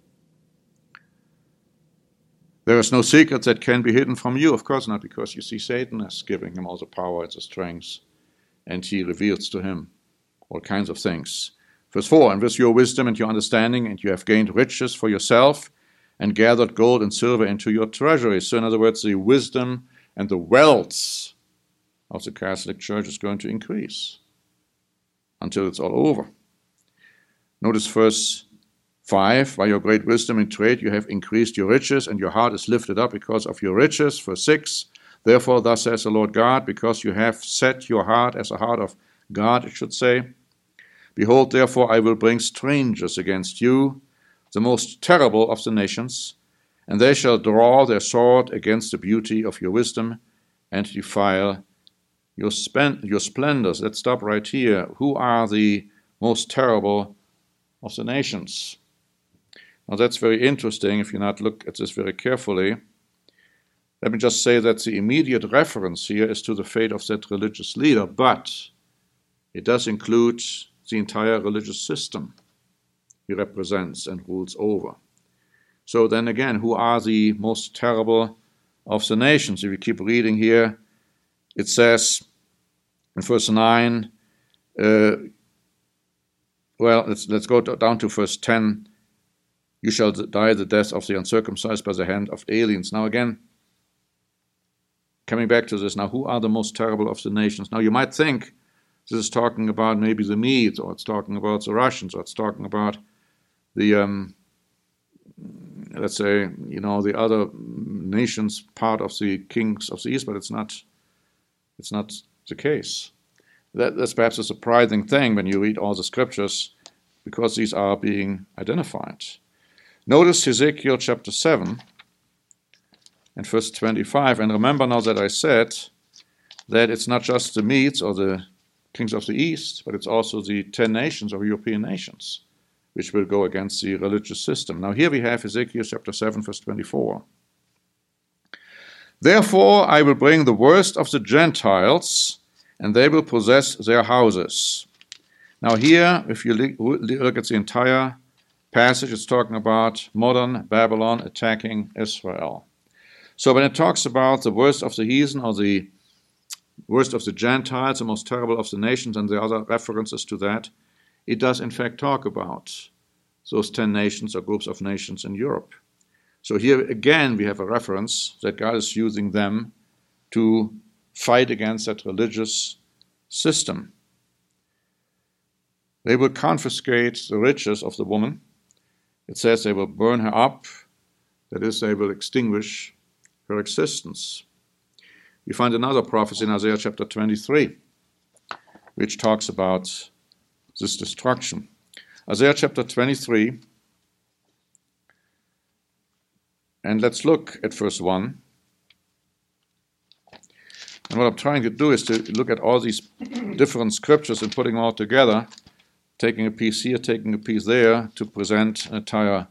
There is no secret that can be hidden from you. Of course not, because you see Satan as giving him all the power and the strength, and he reveals to him all kinds of things. Verse 4, and with your wisdom and your understanding, and you have gained riches for yourself, and gathered gold and silver into your treasury. So in other words, the wisdom and the wealth of the Catholic Church is going to increase until it's all over. Notice verse 5, by your great wisdom in trade you have increased your riches, and your heart is lifted up because of your riches. Verse 6, therefore thus says the Lord God, because you have set your heart as a heart of God, it should say, behold, therefore I will bring strangers against you, the most terrible of the nations, And they shall draw their sword against the beauty of your wisdom and defile your splendors. Let's stop right here. Who are the most terrible of the nations? Now that's very interesting if you not look at this very carefully. Let me just say that the immediate reference here is to the fate of that religious leader, but it does include the entire religious system he represents and rules over. So then again, who are the most terrible of the nations? If you keep reading here, it says in verse 9, let's go down to verse 10, you shall die the death of the uncircumcised by the hand of aliens. Now again, coming back to this, now who are the most terrible of the nations? Now you might think this is talking about maybe the Medes, or it's talking about the Russians, or it's talking about the, let's say, the other nations, part of the kings of the East, but it's not the case. That's perhaps a surprising thing when you read all the scriptures, because these are being identified. Notice Ezekiel chapter 7 and verse 25, and remember now that I said that it's not just the Medes or the kings of the East, but it's also the 10 nations or European nations which will go against the religious system. Now here we have Ezekiel chapter 7, verse 24. Therefore I will bring the worst of the Gentiles, and they will possess their houses. Now here, if you look at the entire passage, it's talking about modern Babylon attacking Israel. So when it talks about the worst of the heathen or the worst of the Gentiles, the most terrible of the nations, and the other references to that, it does in fact talk about those 10 nations or groups of nations in Europe. So here again we have a reference that God is using them to fight against that religious system. They will confiscate the riches of the woman. It says they will burn her up, that is, they will extinguish her existence. We find another prophecy in Isaiah chapter 23, which talks about this destruction. Isaiah chapter 23, and let's look at verse 1. And what I'm trying to do is to look at all these different scriptures and putting them all together, taking a piece here, taking a piece there, to present an entire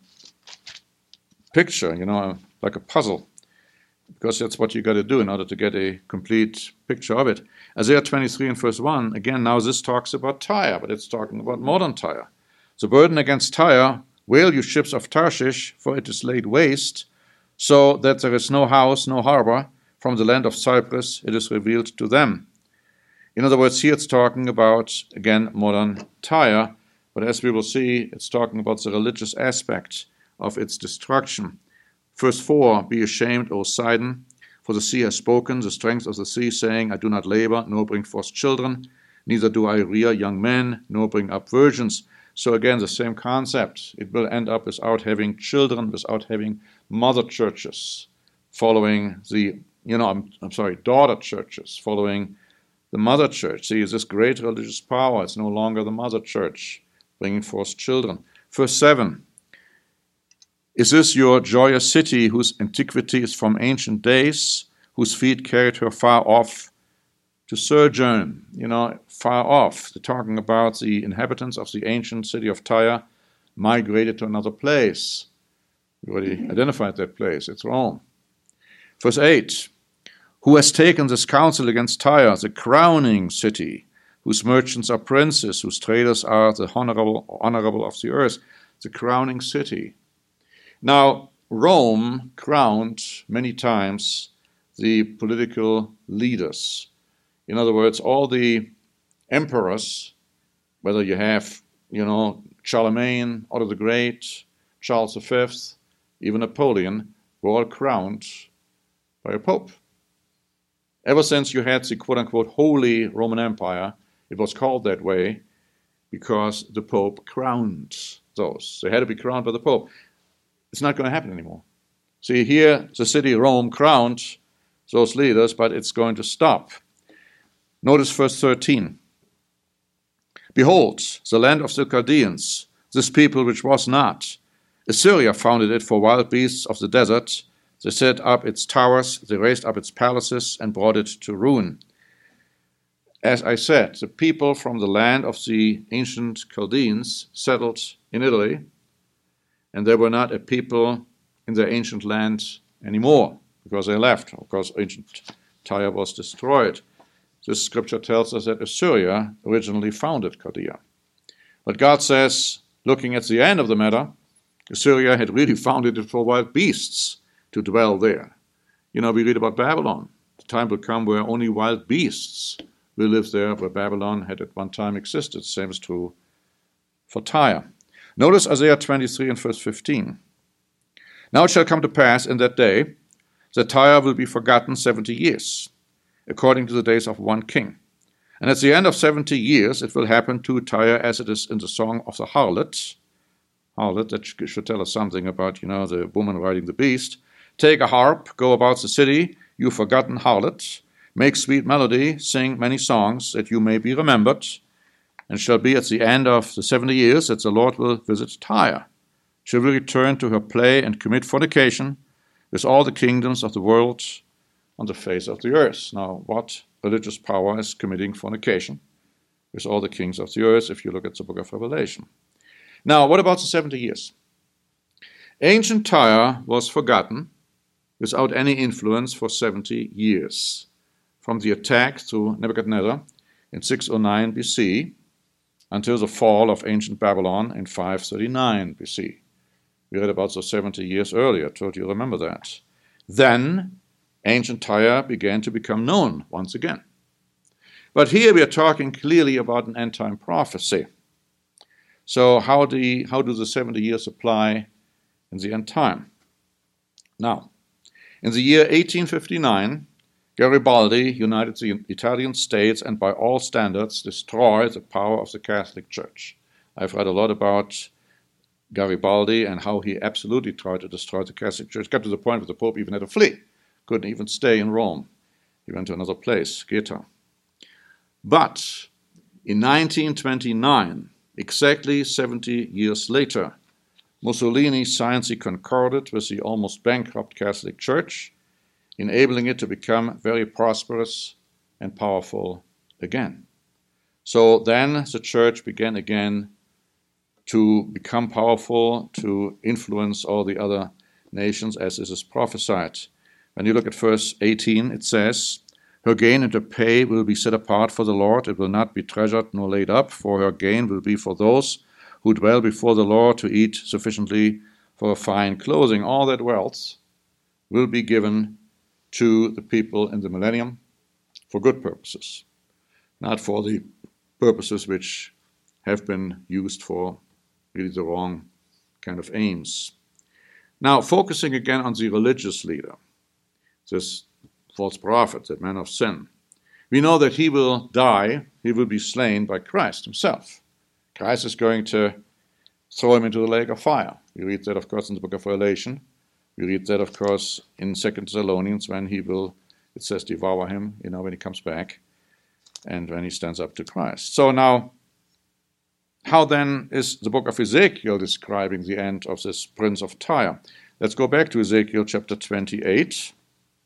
picture, like a puzzle. Because that's what you got to do in order to get a complete picture of it. Isaiah 23 and verse 1, again, now this talks about Tyre, but it's talking about modern Tyre. The burden against Tyre, wail you ships of Tarshish, for it is laid waste, so that there is no house, no harbor. From the land of Cyprus it is revealed to them. In other words, here it's talking about, again, modern Tyre, but as we will see, it's talking about the religious aspect of its destruction. Verse 4, be ashamed, O Sidon, for the sea has spoken, the strength of the sea, saying, I do not labor, nor bring forth children, neither do I rear young men, nor bring up virgins. So again, the same concept. It will end up without having children, without having mother churches, following the, daughter churches, following the mother church. See, this great religious power, it's no longer the mother church, bringing forth children. Verse 7, is this your joyous city, whose antiquity is from ancient days, whose feet carried her far off to sojourn? Far off. They're talking about the inhabitants of the ancient city of Tyre migrated to another place. We already identified that place. It's Rome. Verse 8, who has taken this counsel against Tyre, the crowning city, whose merchants are princes, whose traders are the honorable of the earth, the crowning city. Now, Rome crowned many times the political leaders. In other words, all the emperors, whether you have, Charlemagne, Otto the Great, Charles V, even Napoleon, were all crowned by a pope. Ever since you had the quote-unquote Holy Roman Empire, it was called that way because the Pope crowned those. They had to be crowned by the Pope. It's not going to happen anymore. See, here the city of Rome crowned those leaders, but it's going to stop. Notice verse 13. Behold, the land of the Chaldeans, this people which was not, Assyria founded it for wild beasts of the desert. They set up its towers, they raised up its palaces, and brought it to ruin. As I said, the people from the land of the ancient Chaldeans settled in Italy, and they were not a people in their ancient land anymore, because they left, of course ancient Tyre was destroyed. This scripture tells us that Assyria originally founded Chaldea. But God says, looking at the end of the matter, Assyria had really founded it for wild beasts to dwell there. We read about Babylon. The time will come where only wild beasts will live there, where Babylon had at one time existed. Same is true for Tyre. Notice Isaiah 23 and verse 15. Now it shall come to pass in that day that Tyre will be forgotten 70 years, according to the days of one king. And at the end of 70 years it will happen to Tyre as it is in the song of the harlot. Harlot, that should tell us something about, the woman riding the beast. Take a harp, go about the city, you forgotten harlot. Make sweet melody, sing many songs, that you may be remembered. And shall be at the end of the 70 years that the Lord will visit Tyre. She will return to her play and commit fornication with all the kingdoms of the world on the face of the earth. Now, what religious power is committing fornication with all the kings of the earth, if you look at the book of Revelation? Now, what about the 70 years? Ancient Tyre was forgotten without any influence for 70 years. From the attack through Nebuchadnezzar in 609 BC until the fall of ancient Babylon in 539 BC. We read about those 70 years earlier, told you remember that. Then ancient Tyre began to become known once again. But here we are talking clearly about an end-time prophecy. So how do the 70 years apply in the end time? Now, in the year 1859, Garibaldi united the Italian states and by all standards destroyed the power of the Catholic Church. I've read a lot about Garibaldi and how he absolutely tried to destroy the Catholic Church. It got to the point where the Pope even had to flee. Couldn't even stay in Rome. He went to another place, Gaeta. But in 1929, exactly 70 years later, Mussolini signed the Concordat with the almost bankrupt Catholic Church, enabling it to become very prosperous and powerful again. So then the church began again to become powerful, to influence all the other nations, as this is prophesied. When you look at verse 18, it says, her gain and her pay will be set apart for the Lord. It will not be treasured nor laid up, for her gain will be for those who dwell before the Lord to eat sufficiently for fine clothing. All that wealth will be given to the people in the millennium for good purposes, not for the purposes which have been used for really the wrong kind of aims. Now, focusing again on the religious leader, this false prophet, that man of sin, we know that he will die, he will be slain by Christ himself. Christ is going to throw him into the lake of fire. We read that, of course, in the book of Revelation. We read that, of course, in 2 Thessalonians, when he will, it says, devour him, when he comes back and when he stands up to Christ. So now, how then is the book of Ezekiel describing the end of this prince of Tyre? Let's go back to Ezekiel chapter 28.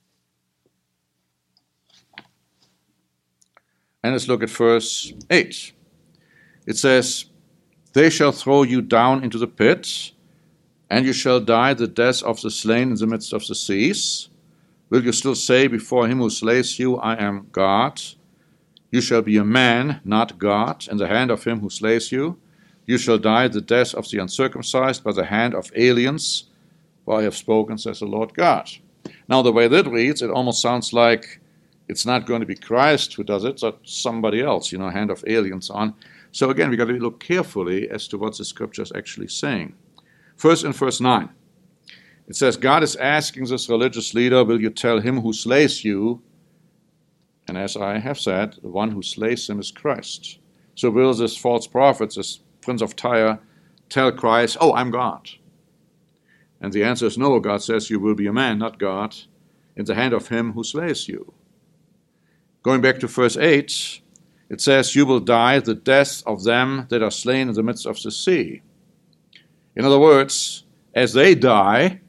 And let's look at verse 8. It says, they shall throw you down into the pit, and you shall die the death of the slain in the midst of the seas. Will you still say before him who slays you, I am God? You shall be a man, not God, in the hand of him who slays you. You shall die the death of the uncircumcised by the hand of aliens, for I have spoken, says the Lord God. Now, the way that reads, it almost sounds like it's not going to be Christ who does it, but somebody else, hand of aliens on. So again, we've got to look carefully as to what the scripture is actually saying. First, in verse 9, it says, God is asking this religious leader, will you tell him who slays you? And as I have said, the one who slays him is Christ. So will this false prophet, this prince of Tyre, tell Christ, oh, I'm God? And the answer is no. God says you will be a man, not God, in the hand of him who slays you. Going back to verse 8, it says, you will die the death of them that are slain in the midst of the sea. In other words, as they die,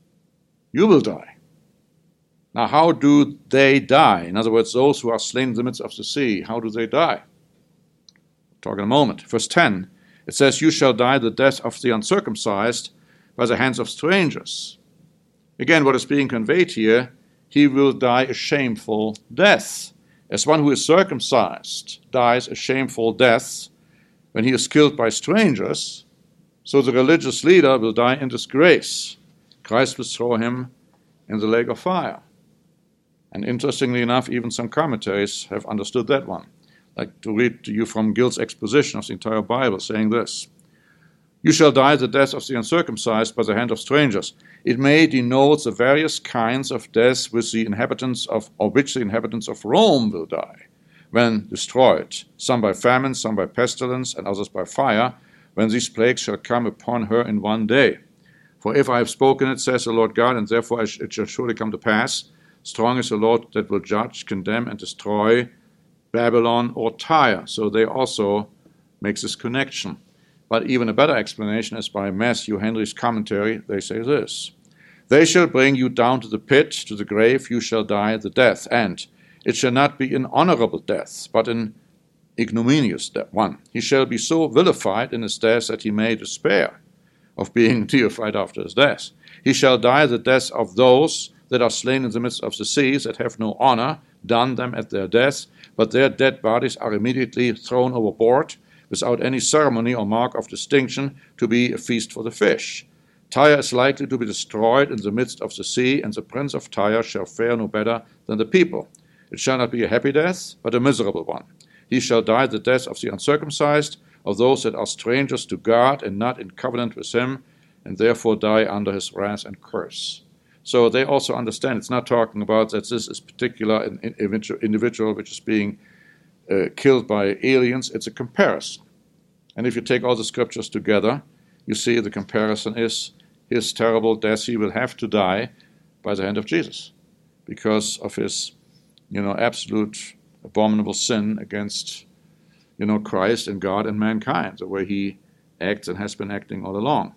you will die. Now, how do they die? In other words, those who are slain in the midst of the sea, how do they die? We'll talk in a moment. Verse 10, it says, you shall die the death of the uncircumcised by the hands of strangers. Again, what is being conveyed here, he will die a shameful death. As one who is circumcised dies a shameful death when he is killed by strangers, so the religious leader will die in disgrace. Christ will throw him in the lake of fire. And interestingly enough, even some commentaries have understood that one. I'd like to read to you from Gill's exposition of the entire Bible, saying this. You shall die the death of the uncircumcised by the hand of strangers. It may denote the various kinds of deaths which the inhabitants of Rome will die when destroyed, some by famine, some by pestilence, and others by fire, when these plagues shall come upon her in one day. For if I have spoken it, says the Lord God, and therefore it shall surely come to pass, strong is the Lord that will judge, condemn, and destroy Babylon or Tyre. So they also make this connection. But even a better explanation is by Matthew Henry's commentary. They say this. They shall bring you down to the pit, to the grave, you shall die the death, and it shall not be an honorable death, but an ignominious one. He shall be so vilified in his death that he may despair of being deified after his death. He shall die the death of those that are slain in the midst of the seas, that have no honor done them at their death, but their dead bodies are immediately thrown overboard, without any ceremony or mark of distinction, to be a feast for the fish. Tyre is likely to be destroyed in the midst of the sea, and the prince of Tyre shall fare no better than the people. It shall not be a happy death, but a miserable one. He shall die the death of the uncircumcised, of those that are strangers to God and not in covenant with him, and therefore die under his wrath and curse. So they also understand it's not talking about that this is particular individual which is being killed by aliens. It's a comparison. And if you take all the scriptures together, you see the comparison is his terrible death. He will have to die by the hand of Jesus because of his, absolute abominable sin against, Christ and God and mankind, the way he acts and has been acting all along.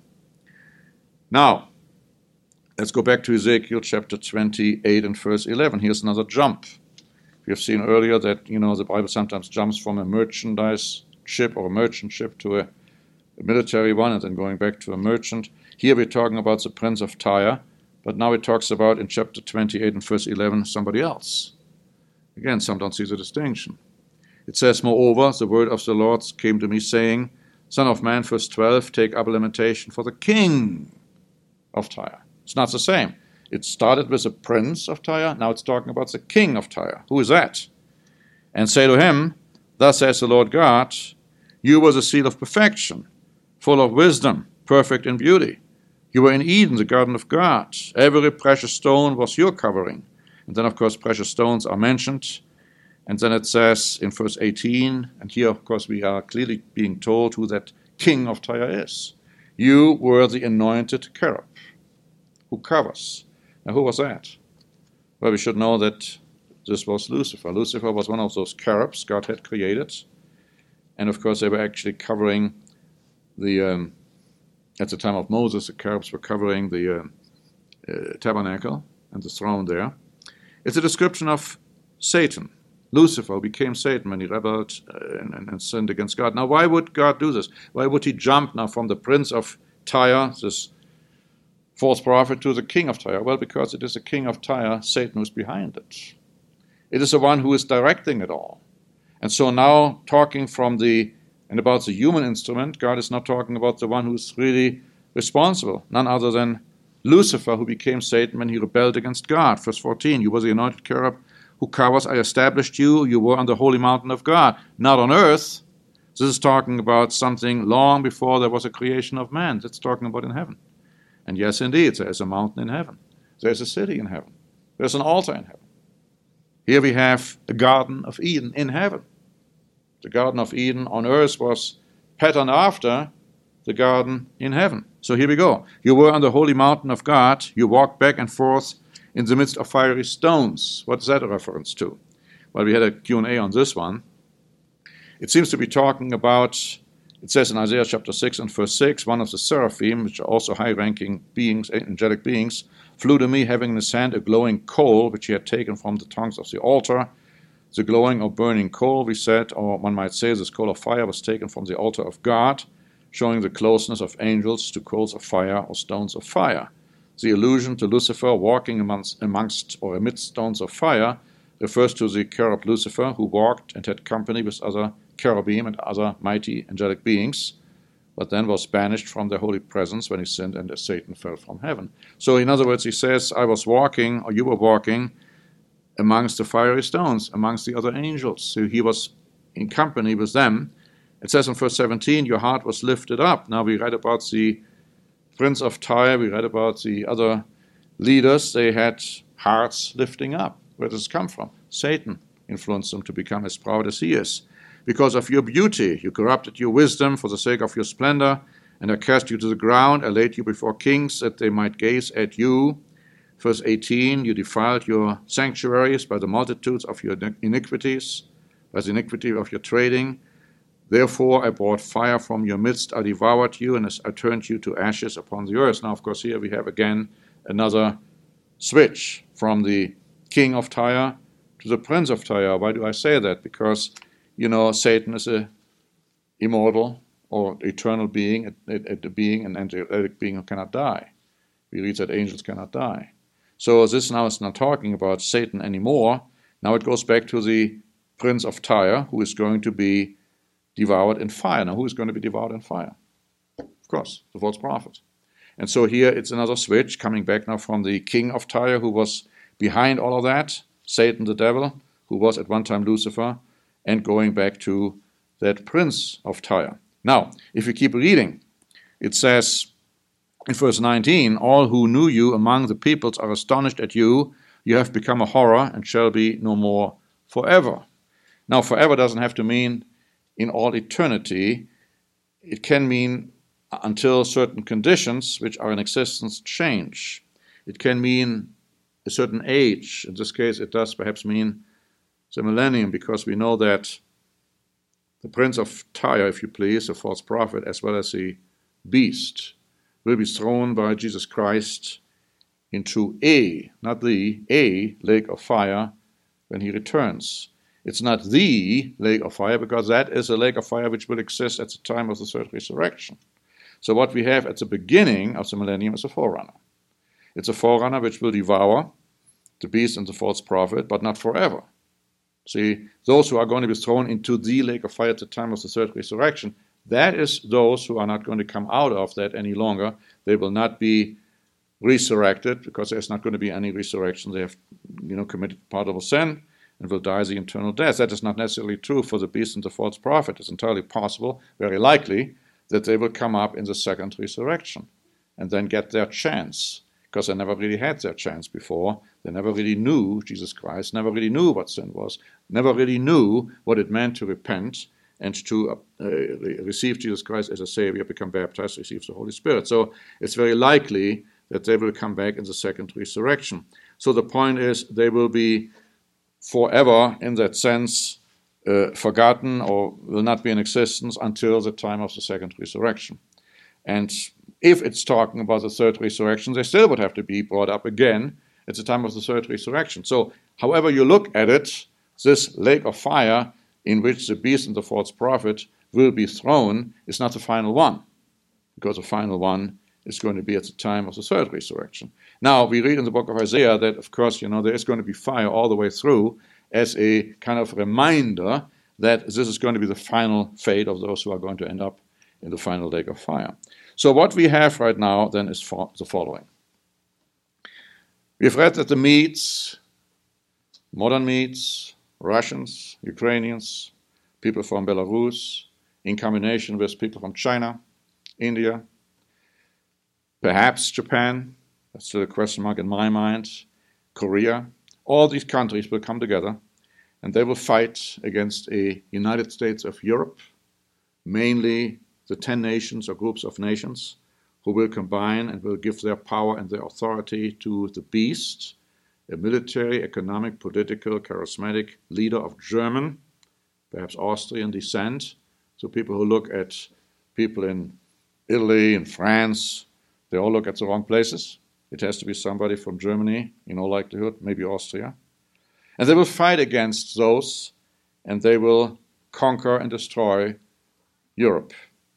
Now, let's go back to Ezekiel chapter 28 and verse 11. Here's another jump. We have seen earlier that, the Bible sometimes jumps from a merchandise ship or a merchant ship to a military one and then going back to a merchant. Here we're talking about the prince of Tyre, but now it talks about in chapter 28 and verse 11 somebody else. Again, some don't see the distinction. It says, moreover, the word of the Lord came to me, saying, Son of man, verse 12, take up a lamentation for the king of Tyre. It's not the same. It started with the prince of Tyre, now it's talking about the king of Tyre. Who is that? And say to him, Thus says the Lord God, you were the seal of perfection, full of wisdom, perfect in beauty. You were in Eden, the garden of God. Every precious stone was your covering. And then, of course, precious stones are mentioned. And then it says in verse 18, and here, of course, we are clearly being told who that king of Tyre is. You were the anointed cherub who covers. Now, who was that? Well, we should know that this was Lucifer. Lucifer was one of those cherubs God had created. And, of course, they were actually covering the, at the time of Moses, the cherubs were covering the tabernacle and the throne there. It's a description of Satan. Lucifer became Satan when he rebelled and sinned against God. Now, why would God do this? Why would he jump now from the prince of Tyre, this false prophet, to the king of Tyre? Well, because it is the king of Tyre, Satan, who's behind it. It is the one who is directing it all. And so now, talking from about the human instrument, God is not talking about the one who is really responsible, none other than Lucifer, who became Satan when he rebelled against God. Verse 14, you were the anointed cherub who covers, I established you. You were on the holy mountain of God, not on earth. This is talking about something long before there was a creation of man. That's talking about in heaven. And yes, indeed, there is a mountain in heaven. There's a city in heaven. There's an altar in heaven. Here we have the Garden of Eden in heaven. The Garden of Eden on earth was patterned after the garden in heaven. So here we go. You were on the holy mountain of God. You walked back and forth in the midst of fiery stones. What is that a reference to? Well, we had a Q&A on this one. It seems to be talking about, It says in Isaiah chapter 6 and verse 6, one of the seraphim, which are also high-ranking beings, angelic beings, flew to me, having in his hand a glowing coal, which he had taken from the tongues of the altar. The glowing or burning coal, we said, or one might say this coal of fire was taken from the altar of God, showing the closeness of angels to coals of fire or stones of fire. The allusion to Lucifer walking amongst or amidst stones of fire refers to the cherub Lucifer, who walked and had company with other cherubim and other mighty angelic beings, but then was banished from their holy presence when he sinned and as Satan fell from heaven. So in other words, he says, I was walking, or you were walking, amongst the fiery stones, amongst the other angels. So he was in company with them. It says in verse 17, your heart was lifted up. Now we read about the prince of Tyre, we read about the other leaders. They had hearts lifting up. Where does this come from? Satan influenced them to become as proud as he is. Because of your beauty, you corrupted your wisdom for the sake of your splendor, and I cast you to the ground. I laid you before kings that they might gaze at you. Verse 18, you defiled your sanctuaries by the multitudes of your iniquities, by the iniquity of your trading. Therefore I brought fire from your midst, I devoured you, and I turned you to ashes upon the earth. Now, of course, here we have again another switch from the king of Tyre to the prince of Tyre. Why do I say that? Because, Satan is an immortal or eternal being, a being, an angelic being who cannot die. We read that angels cannot die. So this now is not talking about Satan anymore. Now it goes back to the prince of Tyre, who is going to be devoured in fire. Now, who is going to be devoured in fire? Of course, the false prophet. And so here it's another switch, coming back now from the king of Tyre, who was behind all of that, Satan the devil, who was at one time Lucifer, and going back to that prince of Tyre. Now, if we keep reading, it says in verse 19, all who knew you among the peoples are astonished at you. You have become a horror and shall be no more forever. Now, forever doesn't have to mean in all eternity. It can mean until certain conditions which are in existence change. It can mean a certain age. In this case, it does perhaps mean the millennium, because we know that the prince of Tyre, if you please, the false prophet, as well as the beast, will be thrown by Jesus Christ into not a lake of fire when he returns. It's not the lake of fire, because that is a lake of fire which will exist at the time of the third resurrection. So what we have at the beginning of the millennium is a forerunner. It's a forerunner which will devour the beast and the false prophet, but not forever. See, those who are going to be thrown into the lake of fire at the time of the third resurrection, that is those who are not going to come out of that any longer. They will not be resurrected, because there's not going to be any resurrection. They have, committed pardonable sin and will die the eternal death. That is not necessarily true for the beast and the false prophet. It's entirely possible, very likely, that they will come up in the second resurrection and then get their chance, because they never really had their chance before. They never really knew Jesus Christ, never really knew what sin was, never really knew what it meant to repent and to receive Jesus Christ as a Savior, become baptized, receive the Holy Spirit. So it's very likely that they will come back in the second resurrection. So the point is, they will be forever, in that sense, forgotten, or will not be in existence until the time of the second resurrection. And if it's talking about the third resurrection, they still would have to be brought up again at the time of the third resurrection. So however you look at it, this lake of fire in which the beast and the false prophet will be thrown is not the final one, because the final one is going to be at the time of the third resurrection. Now, we read in the book of Isaiah that, of course, there is going to be fire all the way through, as a kind of reminder that this is going to be the final fate of those who are going to end up in the final lake of fire. So what we have right now then is the following. We've read that the Medes, modern Medes, Russians, Ukrainians, people from Belarus, in combination with people from China, India, perhaps Japan, that's still a question mark in my mind, Korea, all these countries will come together and they will fight against a United States of Europe, mainly the 10 nations or groups of nations, who will combine and will give their power and their authority to the beast, a military, economic, political, charismatic leader of German, perhaps Austrian descent. So people who look at people in Italy and France, they all look at the wrong places. It has to be somebody from Germany, in all likelihood, maybe Austria. And they will fight against those, and they will conquer and destroy Europe.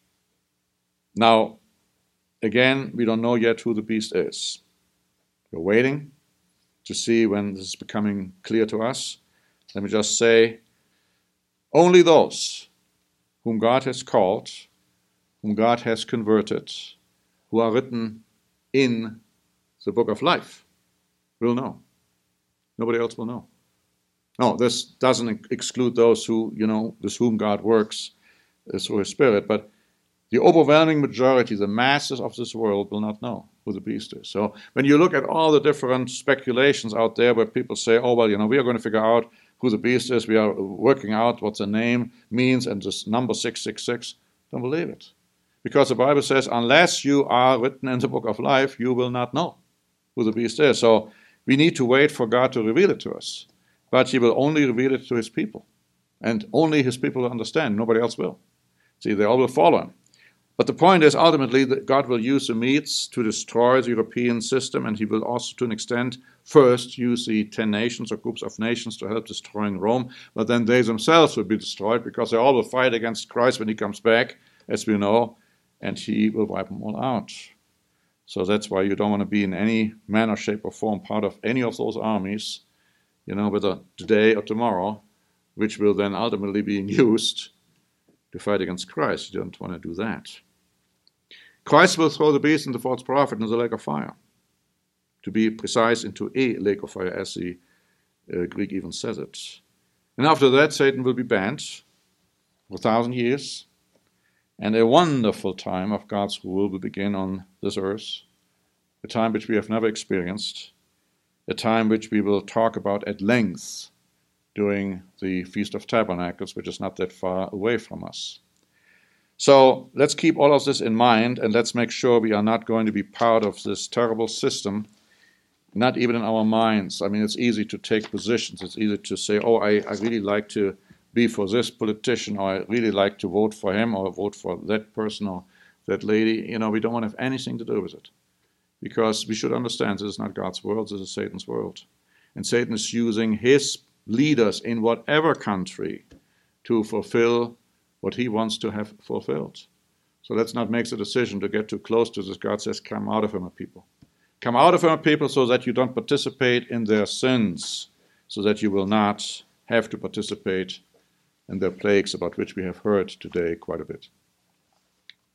Now, again, we don't know yet who the beast is. We're waiting to see when this is becoming clear to us. Let me just say, only those whom God has called, whom God has converted, who are written in the book of life, will know. Nobody else will know. No, this doesn't exclude those who, with whom God works through His Spirit, but the overwhelming majority, the masses of this world, will not know who the beast is. So when you look at all the different speculations out there where people say, oh, well, we are going to figure out who the beast is, we are working out what the name means, and this number 666, don't believe it. Because the Bible says, unless you are written in the book of life, you will not know who the beast is. So we need to wait for God to reveal it to us. But He will only reveal it to His people. And only His people will understand. Nobody else will. See, they all will follow Him. But the point is, ultimately, that God will use the Medes to destroy the European system, and He will also, to an extent, first use the 10 nations or groups of nations to help destroying Rome, but then they themselves will be destroyed because they all will fight against Christ when He comes back, as we know, and He will wipe them all out. So that's why you don't want to be in any manner, shape, or form part of any of those armies, whether today or tomorrow, which will then ultimately be used to fight against Christ. You don't want to do that. Christ will throw the beast and the false prophet into the lake of fire. To be precise, into a lake of fire, as the Greek even says it. And after that, Satan will be banned for 1,000 years, and a wonderful time of God's rule will begin on this earth, a time which we have never experienced, a time which we will talk about at length during the Feast of Tabernacles, which is not that far away from us. So let's keep all of this in mind, and let's make sure we are not going to be part of this terrible system, not even in our minds. I mean, it's easy to take positions. It's easy to say, oh, I really like to be for this politician, or I really like to vote for him, or vote for that person or that lady. We don't want to have anything to do with it. Because we should understand this is not God's world, this is Satan's world. And Satan is using his leaders in whatever country to fulfill what he wants to have fulfilled. So let's not make the decision to get too close to this. God says, come out of him, my people. Come out of him, my people, so that you don't participate in their sins, so that you will not have to participate in their plagues, about which we have heard today quite a bit.